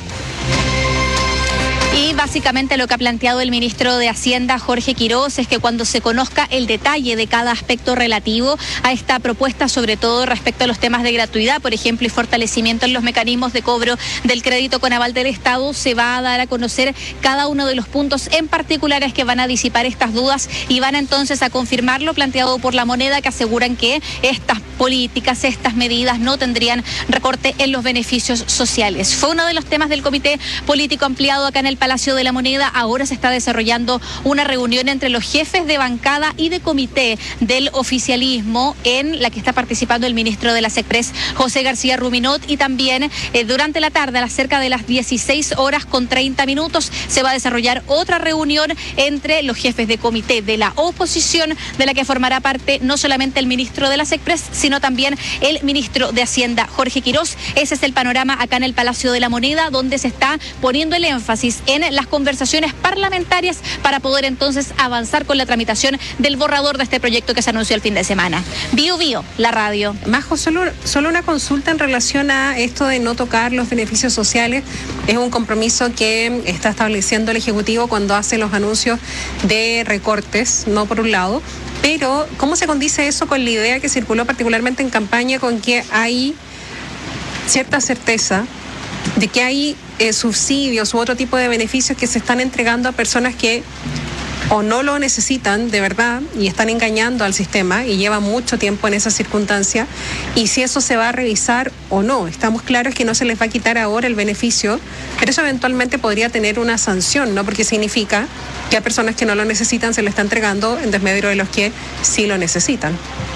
Y básicamente lo que ha planteado el ministro de Hacienda, Jorge Quirós, es que cuando se conozca el detalle de cada aspecto relativo a esta propuesta, sobre todo respecto a los temas de gratuidad, por ejemplo, y fortalecimiento en los mecanismos de cobro del crédito con aval del Estado, se va a dar a conocer cada uno de los puntos en particulares que van a disipar estas dudas y van entonces a confirmar lo planteado por La Moneda, que aseguran que estas políticas, estas medidas no tendrían recorte en los beneficios sociales. Fue uno de los temas del comité político ampliado acá en el Palacio de la Moneda. Ahora se está desarrollando una reunión entre los jefes de bancada y de comité del oficialismo, en la que está participando el ministro de la SECPRES, José García Ruminot, y también eh, durante la tarde, a las cerca de las dieciséis horas con treinta minutos, se va a desarrollar otra reunión entre los jefes de comité de la oposición, de la que formará parte no solamente el ministro de la SECPRES, sino también el ministro de Hacienda, Jorge Quirós. Ese es el panorama acá en el Palacio de la Moneda, donde se está poniendo el énfasis en las conversaciones parlamentarias para poder entonces avanzar con la tramitación del borrador de este proyecto que se anunció el fin de semana. Bio Bio, la radio. Majo, solo, solo una consulta en relación a esto de no tocar los beneficios sociales. Es un compromiso que está estableciendo el Ejecutivo cuando hace los anuncios de recortes, no por un lado, pero ¿cómo se condice eso con la idea que circuló particularmente en campaña, con que hay cierta certeza de que hay eh, subsidios u otro tipo de beneficios que se están entregando a personas que o no lo necesitan de verdad y están engañando al sistema y llevan mucho tiempo en esa circunstancia, y si eso se va a revisar o no? Estamos claros que no se les va a quitar ahora el beneficio, pero eso eventualmente podría tener una sanción, ¿no? Porque significa que a personas que no lo necesitan se lo está entregando en desmedro de los que sí lo necesitan.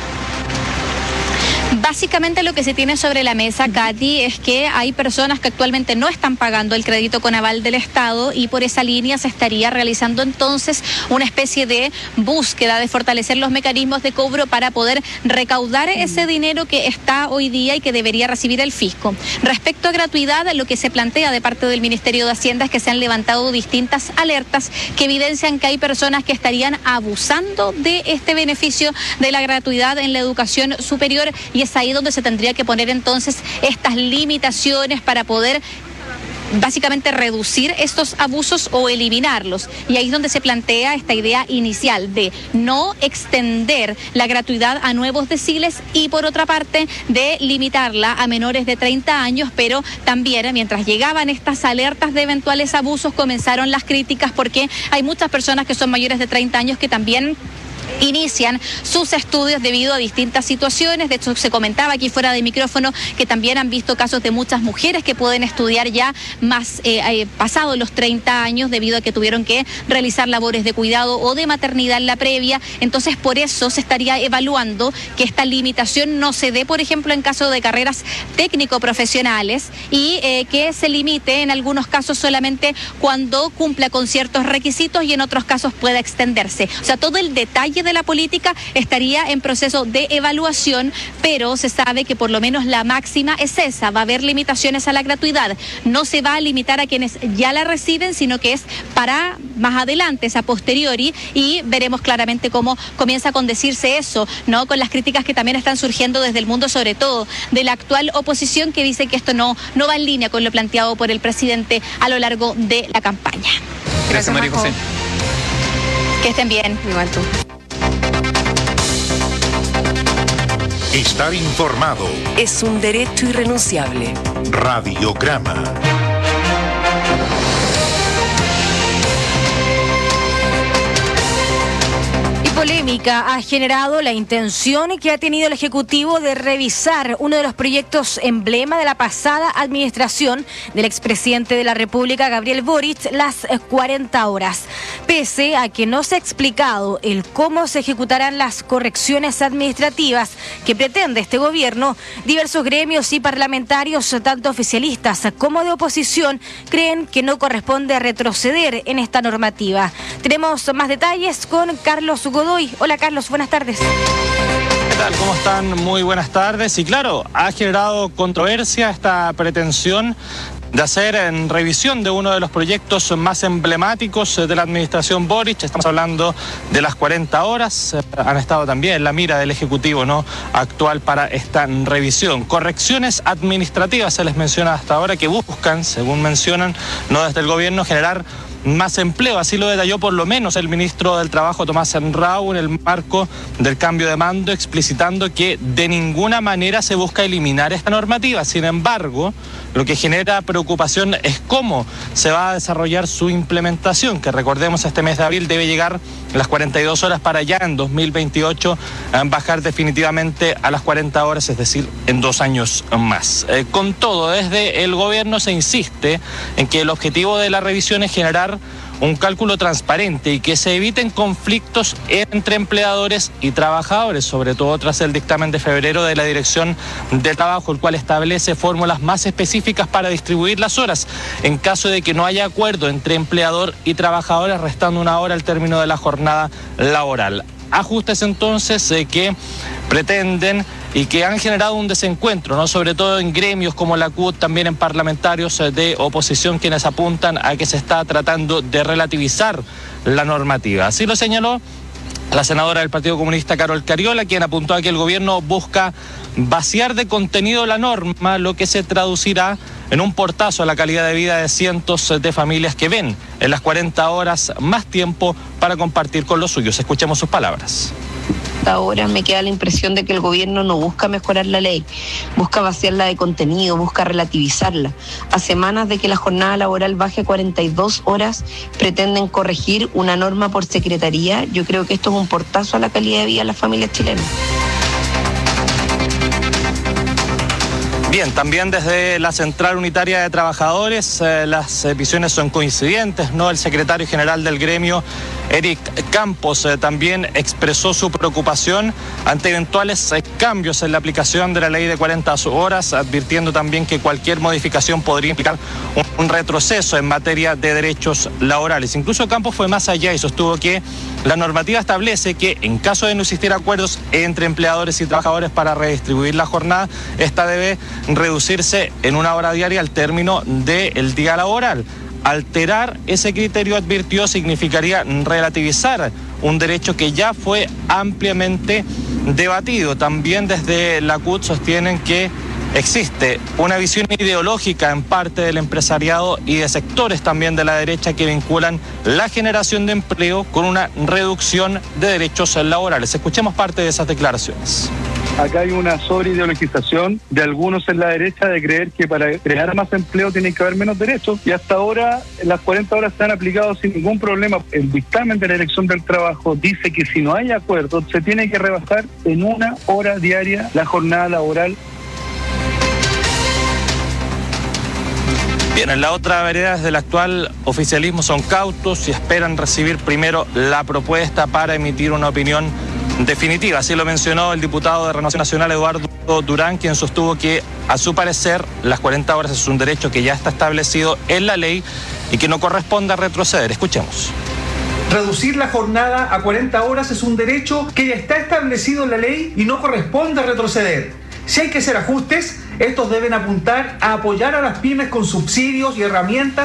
Básicamente lo que se tiene sobre la mesa, Katy, es que hay personas que actualmente no están pagando el crédito con aval del Estado, y por esa línea se estaría realizando entonces una especie de búsqueda de fortalecer los mecanismos de cobro para poder recaudar ese dinero que está hoy día y que debería recibir el fisco. Respecto a gratuidad, lo que se plantea de parte del Ministerio de Hacienda es que se han levantado distintas alertas que evidencian que hay personas que estarían abusando de este beneficio de la gratuidad en la educación superior, y es ahí donde se tendría que poner entonces estas limitaciones para poder básicamente reducir estos abusos o eliminarlos. Y ahí es donde se plantea esta idea inicial de no extender la gratuidad a nuevos deciles y, por otra parte, de limitarla a menores de treinta años, pero también mientras llegaban estas alertas de eventuales abusos comenzaron las críticas, porque hay muchas personas que son mayores de treinta años que también inician sus estudios debido a distintas situaciones. De hecho, se comentaba aquí fuera de micrófono que también han visto casos de muchas mujeres que pueden estudiar ya más eh, eh, pasado los treinta años, debido a que tuvieron que realizar labores de cuidado o de maternidad en la previa. Entonces, por eso se estaría evaluando que esta limitación no se dé, por ejemplo, en caso de carreras técnico-profesionales, y eh, que se limite en algunos casos solamente cuando cumpla con ciertos requisitos, y en otros casos pueda extenderse. O sea, todo el detalle de la política estaría en proceso de evaluación, pero se sabe que por lo menos la máxima es esa: va a haber limitaciones a la gratuidad. No se va a limitar a quienes ya la reciben, sino que es para más adelante, es a posteriori, y veremos claramente cómo comienza a condecirse eso, ¿no? Con las críticas que también están surgiendo desde el mundo, sobre todo de la actual oposición, que dice que esto no, no va en línea con lo planteado por el presidente a lo largo de la campaña. Gracias, María José. Que estén bien. Igual tú. Estar informado es un derecho irrenunciable. Radiograma. Polémica ha generado la intención que ha tenido el Ejecutivo de revisar uno de los proyectos emblema de la pasada administración del expresidente de la República, Gabriel Boric, las cuarenta horas. Pese a que no se ha explicado el cómo se ejecutarán las correcciones administrativas que pretende este gobierno, diversos gremios y parlamentarios, tanto oficialistas como de oposición, creen que no corresponde retroceder en esta normativa. Tenemos más detalles con Carlos Godoy. Hola, Carlos, buenas tardes. tal? ¿Cómo están? Muy buenas tardes. Y claro, ha generado controversia esta pretensión de hacer en revisión de uno de los proyectos más emblemáticos de la administración Boric. Estamos hablando de las cuarenta horas. Han estado también en la mira del Ejecutivo, ¿no?, actual para esta revisión. Correcciones administrativas se les menciona hasta ahora, que buscan, según mencionan, no desde el gobierno, generar más empleo. Así lo detalló por lo menos el ministro del Trabajo, Tomás Enrau, en el marco del cambio de mando, explicitando que de ninguna manera se busca eliminar esta normativa. Sin embargo, lo que genera preocupación es cómo se va a desarrollar su implementación, que recordemos este mes de abril debe llegar las cuarenta y dos horas para ya en dos mil veintiocho bajar definitivamente a las cuarenta horas, es decir, en dos años más. Eh, con todo, desde el gobierno se insiste en que el objetivo de la revisión es generar un cálculo transparente y que se eviten conflictos entre empleadores y trabajadores, sobre todo tras el dictamen de febrero de la Dirección del Trabajo, el cual establece fórmulas más específicas para distribuir las horas en caso de que no haya acuerdo entre empleador y trabajadores, restando una hora al término de la jornada laboral. Ajustes entonces eh, que pretenden y que han generado un desencuentro, ¿no?, sobre todo en gremios como la C U T, también en parlamentarios de oposición, quienes apuntan a que se está tratando de relativizar la normativa. Así lo señaló la senadora del Partido Comunista, Carol Cariola, quien apuntó a que el gobierno busca vaciar de contenido la norma, lo que se traducirá en un portazo a la calidad de vida de cientos de familias que ven en las cuarenta horas más tiempo para compartir con los suyos. Escuchemos sus palabras. Ahora me queda la impresión de que el gobierno no busca mejorar la ley, busca vaciarla de contenido, busca relativizarla. A semanas de que la jornada laboral baje a cuarenta y dos horas, pretenden corregir una norma por secretaría. Yo creo que esto es un portazo a la calidad de vida de las familias chilenas. Bien, también desde la Central Unitaria de Trabajadores eh, las eh, visiones son coincidentes, ¿no? El secretario general del gremio, Eric Campos, eh, también expresó su preocupación ante eventuales eh, cambios en la aplicación de la ley de cuarenta horas, advirtiendo también que cualquier modificación podría implicar un, un retroceso en materia de derechos laborales. Incluso Campos fue más allá y sostuvo que la normativa establece que en caso de no existir acuerdos entre empleadores y trabajadores para redistribuir la jornada, esta debe reducirse en una hora diaria al término del día laboral. Alterar ese criterio, advirtió, significaría relativizar un derecho que ya fue ampliamente debatido. También desde la C U T sostienen que existe una visión ideológica en parte del empresariado y de sectores también de la derecha que vinculan la generación de empleo con una reducción de derechos laborales. Escuchemos parte de esas declaraciones. Acá hay una sobreideologización de algunos en la derecha de creer que para crear más empleo tiene que haber menos derechos, y hasta ahora las cuarenta horas se han aplicado sin ningún problema. El dictamen de la Dirección del Trabajo dice que si no hay acuerdo se tiene que rebajar en una hora diaria la jornada laboral. Bien, en la otra vereda desde el actual oficialismo son cautos y esperan recibir primero la propuesta para emitir una opinión definitiva. Así lo mencionó el diputado de Renovación Nacional, Eduardo Durán, quien sostuvo que, a su parecer, las cuarenta horas es un derecho que ya está establecido en la ley y que no corresponde a retroceder. Escuchemos. Reducir la jornada a cuarenta horas es un derecho que ya está establecido en la ley y no corresponde a retroceder. Si hay que hacer ajustes, estos deben apuntar a apoyar a las pymes con subsidios y herramientas.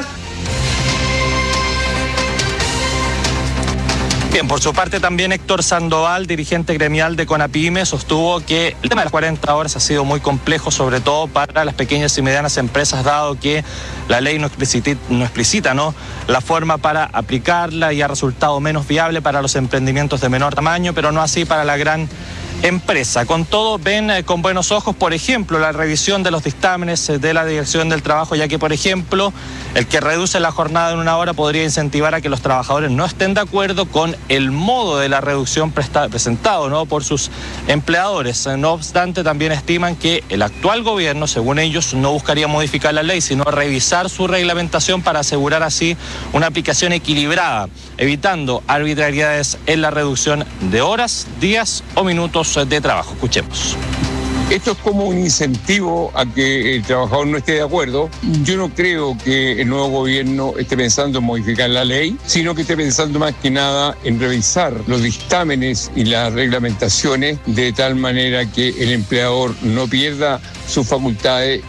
Bien, por su parte también Héctor Sandoval, dirigente gremial de CONAPYME, sostuvo que el tema de las cuarenta horas ha sido muy complejo, sobre todo para las pequeñas y medianas empresas, dado que la ley no explicita, no explicita, ¿no?, la forma para aplicarla, y ha resultado menos viable para los emprendimientos de menor tamaño, pero no así para la gran empresa. Con todo, ven eh, con buenos ojos, por ejemplo, la revisión de los dictámenes eh, de la Dirección del Trabajo, ya que, por ejemplo, el que reduce la jornada en una hora podría incentivar a que los trabajadores no estén de acuerdo con el modo de la reducción presta- presentado, ¿no?, por sus empleadores. No obstante, también estiman que el actual gobierno, según ellos, no buscaría modificar la ley, sino revisar su reglamentación para asegurar así una aplicación equilibrada, evitando arbitrariedades en la reducción de horas, días o minutos de trabajo. Escuchemos. Esto es como un incentivo a que el trabajador no esté de acuerdo. Yo no creo que el nuevo gobierno esté pensando en modificar la ley, sino que esté pensando más que nada en revisar los dictámenes y las reglamentaciones de tal manera que el empleador no pierda sus facultades.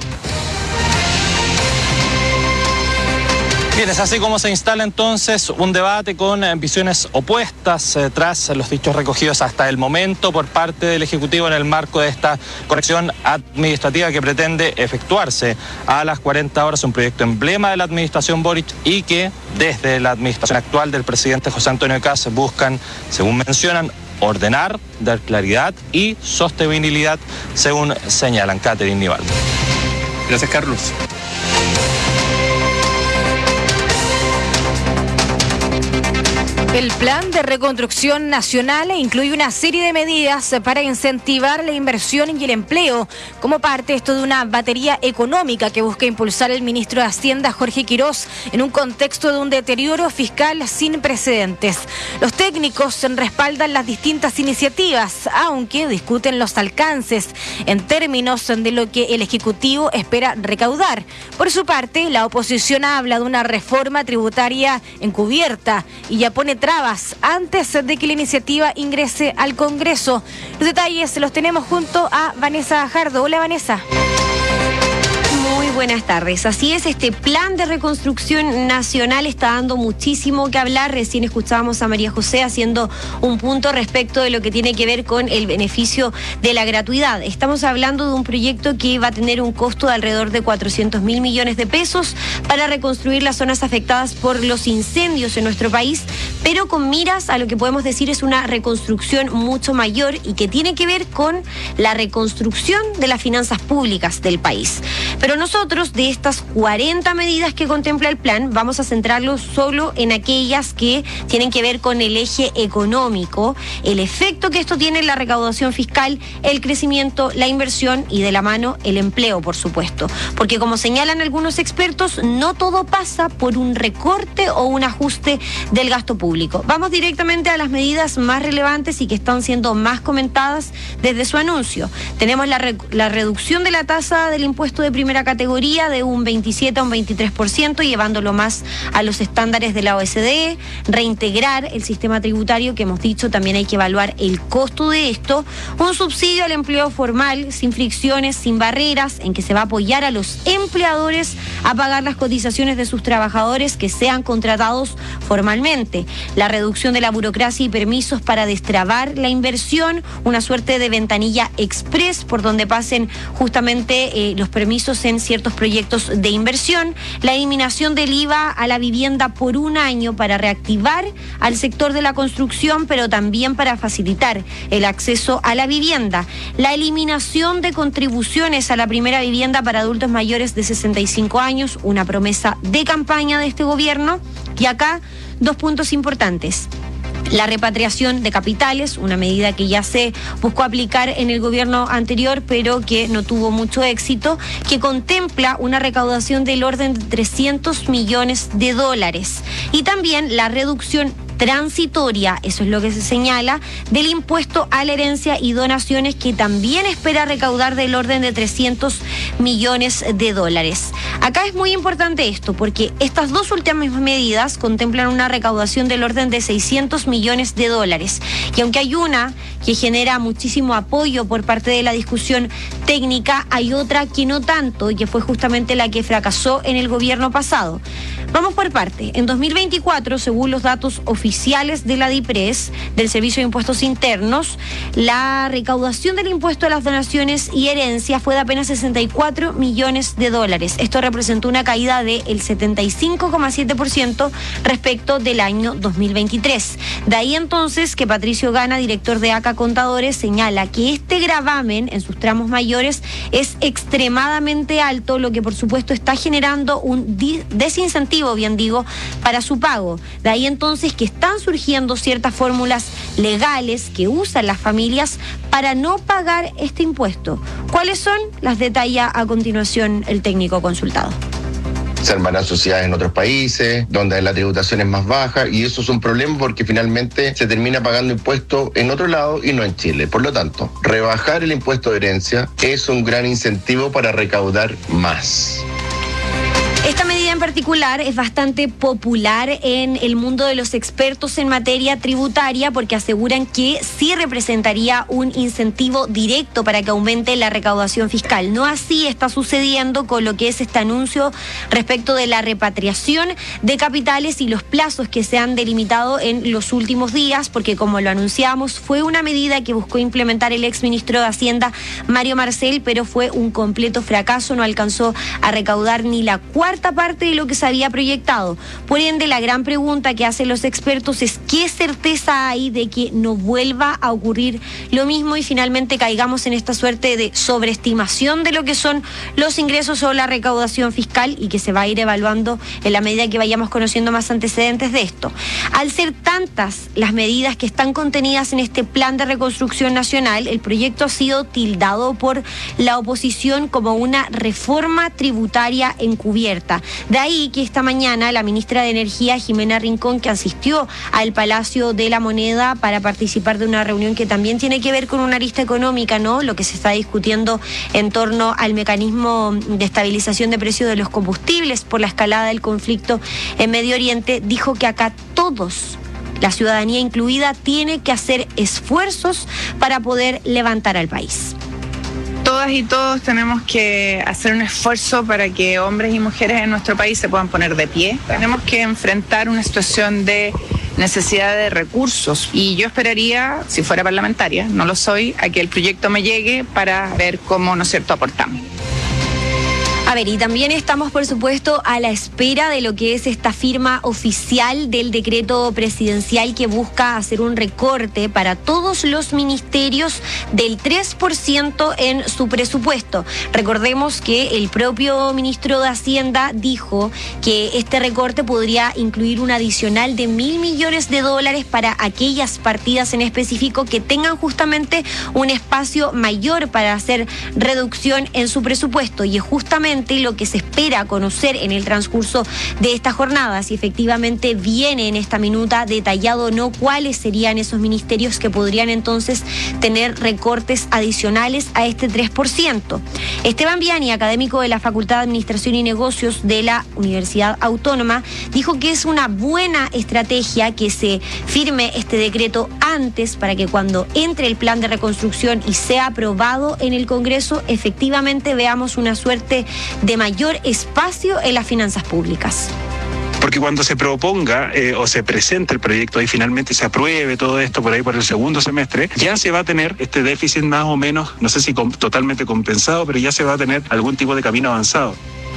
Bien, es así como se instala entonces un debate con eh, visiones opuestas eh, tras los dichos recogidos hasta el momento por parte del Ejecutivo en el marco de esta corrección administrativa que pretende efectuarse a las cuarenta horas, un proyecto emblema de la administración Boric y que desde la administración actual del presidente José Antonio Kast buscan, según mencionan, ordenar, dar claridad y sostenibilidad, según señalan. Catherine Nivaldo. Gracias, Carlos. El Plan de Reconstrucción Nacional incluye una serie de medidas para incentivar la inversión y el empleo, como parte esto de una batería económica que busca impulsar el ministro de Hacienda, Jorge Quirós, en un contexto de un deterioro fiscal sin precedentes. Los técnicos respaldan las distintas iniciativas, aunque discuten los alcances en términos de lo que el Ejecutivo espera recaudar. Por su parte, la oposición habla de una reforma tributaria encubierta y ya pone trabas antes de que la iniciativa ingrese al Congreso. Los detalles los tenemos junto a Vanessa Jardo. Hola, Vanessa. Muy buenas tardes. Así es, este plan de reconstrucción nacional está dando muchísimo que hablar. Recién escuchábamos a María José haciendo un punto respecto de lo que tiene que ver con el beneficio de la gratuidad. Estamos hablando de un proyecto que va a tener un costo de alrededor de cuatrocientos mil millones de pesos para reconstruir las zonas afectadas por los incendios en nuestro país, pero con miras a lo que podemos decir es una reconstrucción mucho mayor y que tiene que ver con la reconstrucción de las finanzas públicas del país. Pero nosotros, de estas cuarenta medidas que contempla el plan, vamos a centrarlos solo en aquellas que tienen que ver con el eje económico, el efecto que esto tiene en la recaudación fiscal, el crecimiento, la inversión y de la mano el empleo, por supuesto. Porque como señalan algunos expertos, no todo pasa por un recorte o un ajuste del gasto público. Vamos directamente a las medidas más relevantes y que están siendo más comentadas desde su anuncio. Tenemos la, re la reducción de la tasa del impuesto de primera categoría de un veintisiete a un veintitrés por ciento, llevándolo más a los estándares de la O E C D, reintegrar el sistema tributario, que hemos dicho también hay que evaluar el costo de esto, un subsidio al empleo formal, sin fricciones, sin barreras, en que se va a apoyar a los empleadores a pagar las cotizaciones de sus trabajadores que sean contratados formalmente, la reducción de la burocracia y permisos para destrabar la inversión, una suerte de ventanilla express por donde pasen justamente eh, los permisos en ciertos proyectos de inversión, la eliminación del I V A a la vivienda por un año para reactivar al sector de la construcción, pero también para facilitar el acceso a la vivienda, la eliminación de contribuciones a la primera vivienda para adultos mayores de sesenta y cinco años, una promesa de campaña de este gobierno. Y acá dos puntos importantes. La repatriación de capitales, una medida que ya se buscó aplicar en el gobierno anterior, pero que no tuvo mucho éxito, que contempla una recaudación del orden de trescientos millones de dólares. Y también la reducción transitoria, eso es lo que se señala, del impuesto a la herencia y donaciones, que también espera recaudar del orden de trescientos millones de dólares. Acá es muy importante esto, porque estas dos últimas medidas contemplan una recaudación del orden de seiscientos millones de dólares. Y aunque hay una que genera muchísimo apoyo por parte de la discusión técnica, hay otra que no tanto, y que fue justamente la que fracasó en el gobierno pasado. Vamos por parte. En dos mil veinticuatro, según los datos oficiales de la DIPRES, del Servicio de Impuestos Internos, la recaudación del impuesto a las donaciones y herencias fue de apenas sesenta y cuatro millones de dólares. Esto representó una caída del setenta y cinco coma siete por ciento respecto del año dos mil veintitrés. De ahí entonces que Patricio Gana, director de A C A Contadores, señala que este gravamen en sus tramos mayores es extremadamente alto, lo que por supuesto está generando un desincentivo, bien digo, para su pago. De ahí entonces que están surgiendo ciertas fórmulas legales que usan las familias para no pagar este impuesto. ¿Cuáles son? Las detalla a continuación el técnico consultado. se armarán sociedades en otros países, donde la tributación es más baja, y eso es un problema porque finalmente se termina pagando impuestos en otro lado y no en Chile. Por lo tanto, rebajar el impuesto de herencia es un gran incentivo para recaudar más. Esta medida en particular es bastante popular en el mundo de los expertos en materia tributaria porque aseguran que sí representaría un incentivo directo para que aumente la recaudación fiscal. No así está sucediendo con lo que es este anuncio respecto de la repatriación de capitales y los plazos que se han delimitado en los últimos días, porque como lo anunciamos, fue una medida que buscó implementar el exministro de Hacienda, Mario Marcel, pero fue un completo fracaso, no alcanzó a recaudar ni la cuarta parte de lo que se había proyectado. Por ende, la gran pregunta que hacen los expertos es ¿qué certeza hay de que no vuelva a ocurrir lo mismo y finalmente caigamos en esta suerte de sobreestimación de lo que son los ingresos o la recaudación fiscal, y que se va a ir evaluando en la medida que vayamos conociendo más antecedentes de esto? Al ser tantas las medidas que están contenidas en este plan de reconstrucción nacional, el proyecto ha sido tildado por la oposición como una reforma tributaria encubierta. De ahí que esta mañana la ministra de Energía, Jimena Rincón, que asistió al Palacio de la Moneda para participar de una reunión que también tiene que ver con una arista económica, ¿no? Lo que se está discutiendo en torno al mecanismo de estabilización de precios de los combustibles por la escalada del conflicto en Medio Oriente, dijo que acá todos, la ciudadanía incluida, tiene que hacer esfuerzos para poder levantar al país. Todas y todos tenemos que hacer un esfuerzo para que hombres y mujeres en nuestro país se puedan poner de pie. Tenemos que enfrentar una situación de necesidad de recursos y yo esperaría, si fuera parlamentaria, no lo soy, a que el proyecto me llegue para ver cómo, ¿no es cierto?, aportamos. A ver, y también estamos, por supuesto, a la espera de lo que es esta firma oficial del decreto presidencial que busca hacer un recorte para todos los ministerios del tres por ciento en su presupuesto. Recordemos que el propio ministro de Hacienda dijo que este recorte podría incluir un adicional de mil millones de dólares para aquellas partidas en específico que tengan justamente un espacio mayor para hacer reducción en su presupuesto, y es justamente lo que se espera conocer en el transcurso de esta jornada, si efectivamente viene en esta minuta detallado o no cuáles serían esos ministerios que podrían entonces tener recortes adicionales a este tres por ciento. Esteban Viani, académico de la Facultad de Administración y Negocios de la Universidad Autónoma, dijo que es una buena estrategia que se firme este decreto antes para que cuando entre el plan de reconstrucción y sea aprobado en el Congreso, efectivamente veamos una suerte de mayor espacio en las finanzas públicas. Porque cuando se proponga eh, o se presente el proyecto y finalmente se apruebe todo esto por ahí por el segundo semestre, ya se va a tener este déficit más o menos, no sé si com- totalmente compensado, pero ya se va a tener algún tipo de camino avanzado.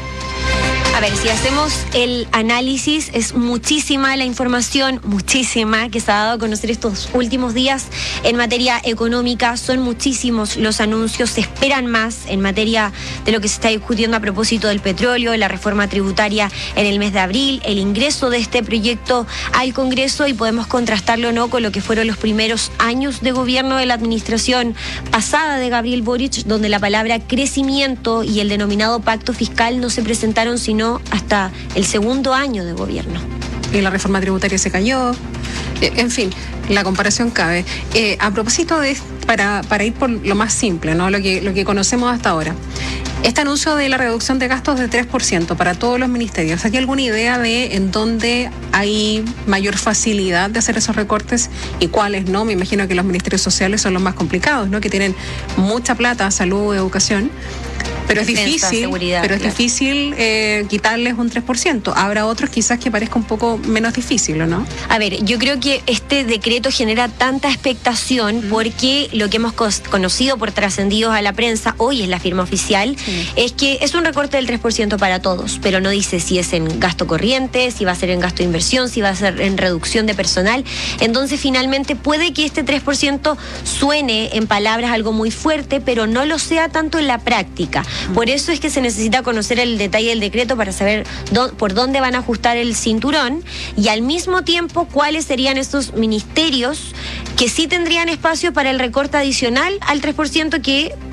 A ver, si hacemos el análisis, es muchísima la información, muchísima, que se ha dado a conocer estos últimos días en materia económica. Son muchísimos los anuncios, se esperan más en materia de lo que se está discutiendo a propósito del petróleo, la reforma tributaria en el mes de abril, el ingreso de este proyecto al Congreso, y podemos contrastarlo, ¿no?, con lo que fueron los primeros años de gobierno de la administración pasada de Gabriel Boric, donde la palabra crecimiento y el denominado pacto fiscal no se presentaron sino hasta el segundo año de gobierno. Y la reforma tributaria se cayó. Eh, en fin, la comparación cabe. Eh, a propósito de, para, para ir por lo más simple, ¿no?, lo que, lo que conocemos hasta ahora. Este anuncio de la reducción de gastos de tres por ciento para todos los ministerios, ¿hay alguna idea de en dónde hay mayor facilidad de hacer esos recortes y cuáles no? Me imagino que los ministerios sociales son los más complicados, ¿no?, que tienen mucha plata, salud, educación. Pero es Defensa, difícil, seguridad, pero es claro. difícil eh, quitarles un tres por ciento. Habrá otros quizás que parezca un poco menos difícil, ¿o no? A ver, yo creo que este decreto genera tanta expectación mm. porque lo que hemos conocido por trascendidos a la prensa, hoy es la firma oficial, sí. es que es un recorte del tres por ciento para todos, pero no dice si es en gasto corriente, si va a ser en gasto de inversión, si va a ser en reducción de personal. Entonces, finalmente, puede que este tres por ciento suene en palabras algo muy fuerte, pero no lo sea tanto en la práctica. Por eso es que se necesita conocer el detalle del decreto para saber dó- por dónde van a ajustar el cinturón y al mismo tiempo cuáles serían estos ministerios que sí tendrían espacio para el recorte adicional al tres por ciento que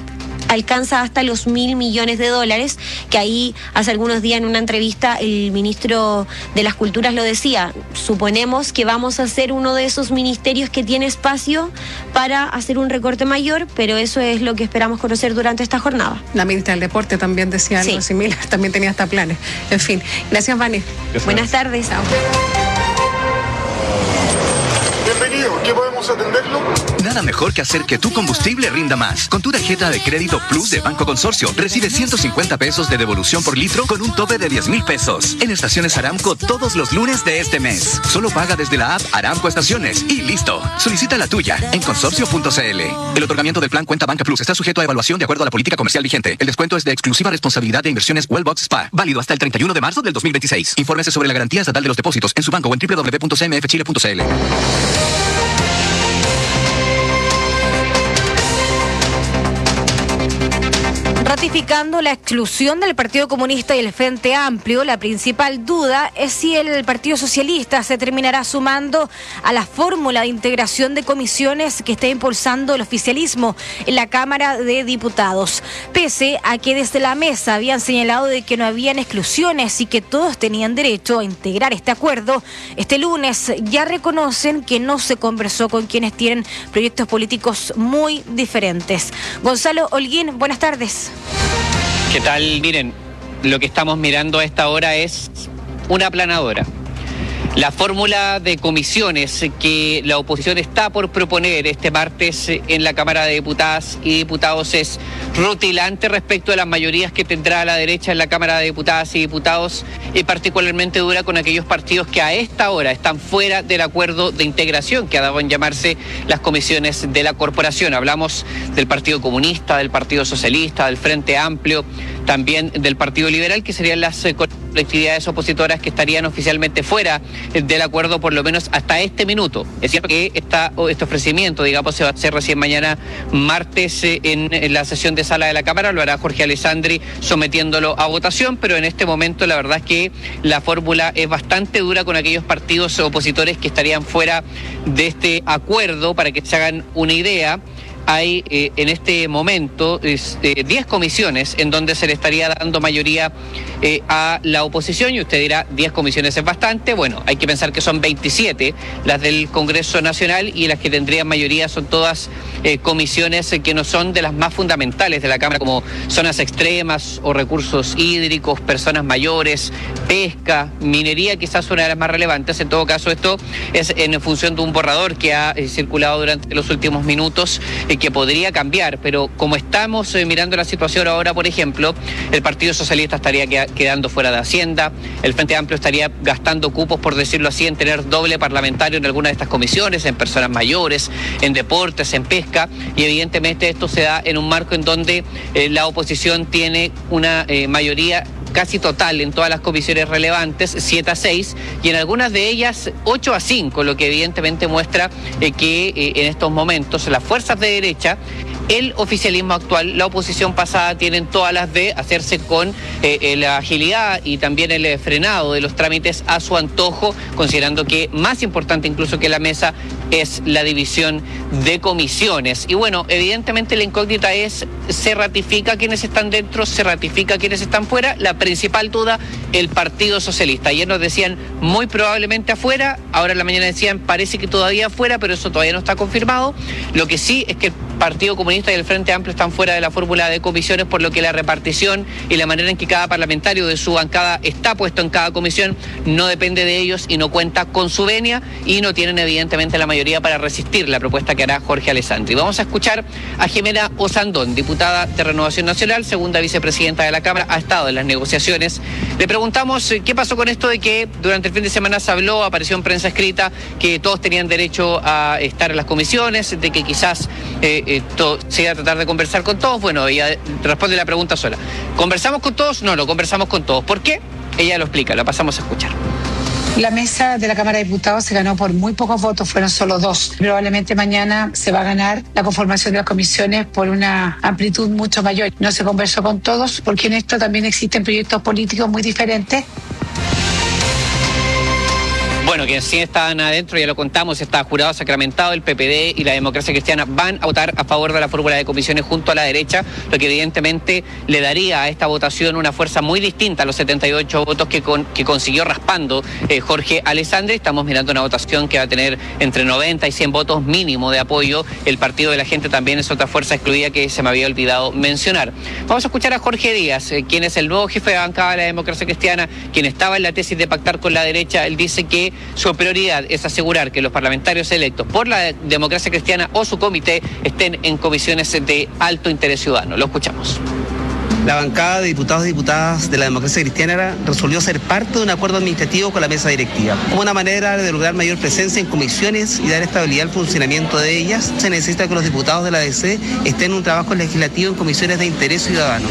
alcanza hasta los mil millones de dólares, que ahí hace algunos días en una entrevista el ministro de las Culturas lo decía. Suponemos que vamos a ser uno de esos ministerios que tiene espacio para hacer un recorte mayor, pero eso es lo que esperamos conocer durante esta jornada. La ministra del Deporte también decía algo sí. similar, también tenía hasta planes. En fin, gracias, Vane. Gracias. Buenas tardes. Chao. Bienvenido, ¿qué podemos atenderlo? Nada mejor que hacer que tu combustible rinda más. Con tu tarjeta de crédito Plus de Banco Consorcio, recibe ciento cincuenta pesos de devolución por litro con un tope de diez mil pesos. En estaciones Aramco todos los lunes de este mes. Solo paga desde la app Aramco Estaciones y listo. Solicita la tuya en consorcio punto c l. El otorgamiento del plan Cuenta Banca Plus está sujeto a evaluación de acuerdo a la política comercial vigente. El descuento es de exclusiva responsabilidad de Inversiones Wellbox Spa. Válido hasta el treinta y uno de marzo del dos mil veintiséis. Infórmese sobre la garantía estatal de los depósitos en su banco o en doble u doble u doble u punto c m f chile punto c l. Ratificando la exclusión del Partido Comunista y el Frente Amplio, la principal duda es si el Partido Socialista se terminará sumando a la fórmula de integración de comisiones que está impulsando el oficialismo en la Cámara de Diputados. Pese a que desde la mesa habían señalado de que no habían exclusiones y que todos tenían derecho a integrar este acuerdo, este lunes ya reconocen que no se conversó con quienes tienen proyectos políticos muy diferentes. Gonzalo Holguín, buenas tardes. ¿Qué tal? Miren, lo que estamos mirando a esta hora es una aplanadora. La fórmula de comisiones que la oposición está por proponer este martes en la Cámara de Diputadas y Diputados es rutilante respecto a las mayorías que tendrá la derecha en la Cámara de Diputadas y Diputados, y particularmente dura con aquellos partidos que a esta hora están fuera del acuerdo de integración que ha dado en llamarse las comisiones de la corporación. Hablamos del Partido Comunista, del Partido Socialista, del Frente Amplio, también del Partido Liberal, que serían las colectividades opositoras que estarían oficialmente fuera del acuerdo, por lo menos hasta este minuto. Es cierto que esta, este ofrecimiento, digamos, se va a hacer recién mañana martes en, en la sesión de sala de la Cámara, lo hará Jorge Alessandri sometiéndolo a votación, pero en este momento la verdad es que la fórmula es bastante dura con aquellos partidos opositores que estarían fuera de este acuerdo. Para que se hagan una idea, hay eh, en este momento diez eh, comisiones en donde se le estaría dando mayoría eh, a la oposición, y usted dirá, diez comisiones es bastante. Bueno, hay que pensar que son veintisiete las del Congreso Nacional, y las que tendrían mayoría son todas eh, comisiones eh, que no son de las más fundamentales de la Cámara, como zonas extremas o recursos hídricos, personas mayores, pesca, minería, quizás una de las más relevantes. En todo caso, esto es en función de un borrador que ha eh, circulado durante los últimos minutos, eh, que podría cambiar, pero como estamos eh, mirando la situación ahora, por ejemplo, el Partido Socialista estaría que, quedando fuera de Hacienda, el Frente Amplio estaría gastando cupos, por decirlo así, en tener doble parlamentario en alguna de estas comisiones, en personas mayores, en deportes, en pesca, y evidentemente esto se da en un marco en donde eh, la oposición tiene una eh, mayoría casi total en todas las comisiones relevantes, siete a seis, y en algunas de ellas ocho a cinco, lo que evidentemente muestra eh, que eh, en estos momentos las fuerzas de derecha, el oficialismo actual, la oposición pasada, tienen todas las de hacerse con eh, la agilidad y también el eh, frenado de los trámites a su antojo, considerando que más importante incluso que la mesa es la división de comisiones. Y bueno, evidentemente la incógnita es, ¿se ratifica quienes están dentro? ¿Se ratifica quienes están fuera? La principal duda, el Partido Socialista. Ayer nos decían muy probablemente afuera, ahora en la mañana decían parece que todavía afuera, pero eso todavía no está confirmado. Lo que sí es que el Partido Comunista y el Frente Amplio están fuera de la fórmula de comisiones, por lo que la repartición y la manera en que cada parlamentario de su bancada está puesto en cada comisión no depende de ellos y no cuenta con su venia, y no tienen evidentemente la mayoría para resistir la propuesta que hará Jorge Alessandri. Vamos a escuchar a Jimena Osandón, diputada de Renovación Nacional, segunda vicepresidenta de la Cámara, ha estado en las negociaciones. Le preguntamos qué pasó con esto de que durante el fin de semana se habló, apareció en prensa escrita, que todos tenían derecho a estar en las comisiones, de que quizás eh, eh, to, se iba a tratar de conversar con todos. Bueno, ella responde la pregunta sola. ¿Conversamos con todos? No, no conversamos con todos. ¿Por qué? Ella lo explica, la pasamos a escuchar. La mesa de la Cámara de Diputados se ganó por muy pocos votos, fueron solo dos. Probablemente mañana se va a ganar la conformación de las comisiones por una amplitud mucho mayor. No se conversó con todos porque en esto también existen proyectos políticos muy diferentes. Bueno, quienes sí estaban adentro, ya lo contamos, está jurado sacramentado, el P P D y la Democracia Cristiana van a votar a favor de la fórmula de comisiones junto a la derecha, lo que evidentemente le daría a esta votación una fuerza muy distinta a los setenta y ocho votos que, con, que consiguió raspando eh, Jorge Alessandri. Estamos mirando una votación que va a tener entre noventa y cien votos mínimo de apoyo. El Partido de la Gente también es otra fuerza excluida que se me había olvidado mencionar. Vamos a escuchar a Jorge Díaz, eh, quien es el nuevo jefe de bancada de la Democracia Cristiana, quien estaba en la tesis de pactar con la derecha. Él dice que su prioridad es asegurar que los parlamentarios electos por la Democracia Cristiana o su comité estén en comisiones de alto interés ciudadano. Lo escuchamos. La bancada de diputados y diputadas de la Democracia Cristiana resolvió ser parte de un acuerdo administrativo con la mesa directiva. Como una manera de lograr mayor presencia en comisiones y dar estabilidad al funcionamiento de ellas, se necesita que los diputados de la D C estén en un trabajo legislativo en comisiones de interés ciudadano.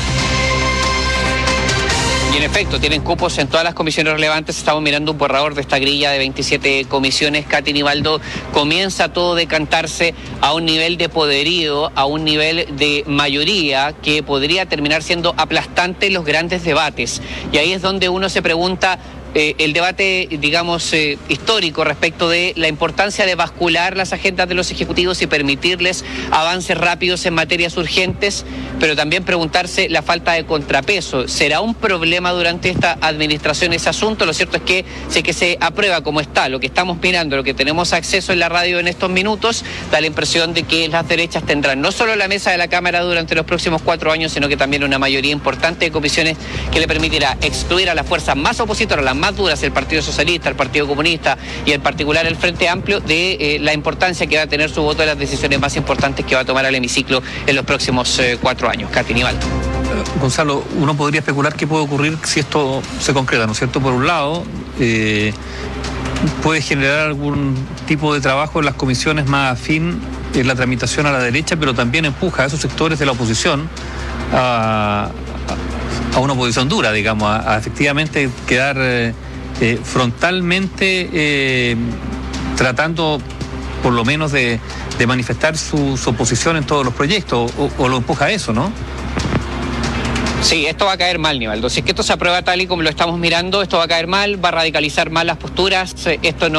Y en efecto, tienen cupos en todas las comisiones relevantes. Estamos mirando un borrador de esta grilla de veintisiete comisiones. Katy Nivaldo, comienza todo a decantarse a un nivel de poderío, a un nivel de mayoría que podría terminar siendo aplastante en los grandes debates. Y ahí es donde uno se pregunta, Eh, el debate, digamos, eh, histórico respecto de la importancia de bascular las agendas de los ejecutivos y permitirles avances rápidos en materias urgentes, pero también preguntarse la falta de contrapeso. ¿Será un problema durante esta administración ese asunto? Lo cierto es que sé que se aprueba como está, lo que estamos mirando, lo que tenemos acceso en la radio en estos minutos, da la impresión de que las derechas tendrán no solo la mesa de la Cámara durante los próximos cuatro años, sino que también una mayoría importante de comisiones que le permitirá excluir a las fuerzas más opositoras, las más duras, el Partido Socialista, el Partido Comunista y en particular el Frente Amplio, de eh, la importancia que va a tener su voto en las decisiones más importantes que va a tomar el hemiciclo en los próximos eh, cuatro años. Katy Nivaldo. Uh, Gonzalo, uno podría especular qué puede ocurrir si esto se concreta, ¿no es cierto? Por un lado, eh, puede generar algún tipo de trabajo en las comisiones más afín en la tramitación a la derecha, pero también empuja a esos sectores de la oposición a, a, a una oposición dura, digamos, a, a efectivamente quedar eh, eh, frontalmente eh, tratando por lo menos de, de manifestar su, su oposición en todos los proyectos, o, o lo empuja a eso, ¿no? Sí, esto va a caer mal, Nivaldo. Si es que esto se aprueba tal y como lo estamos mirando, esto va a caer mal, va a radicalizar más las posturas, esto no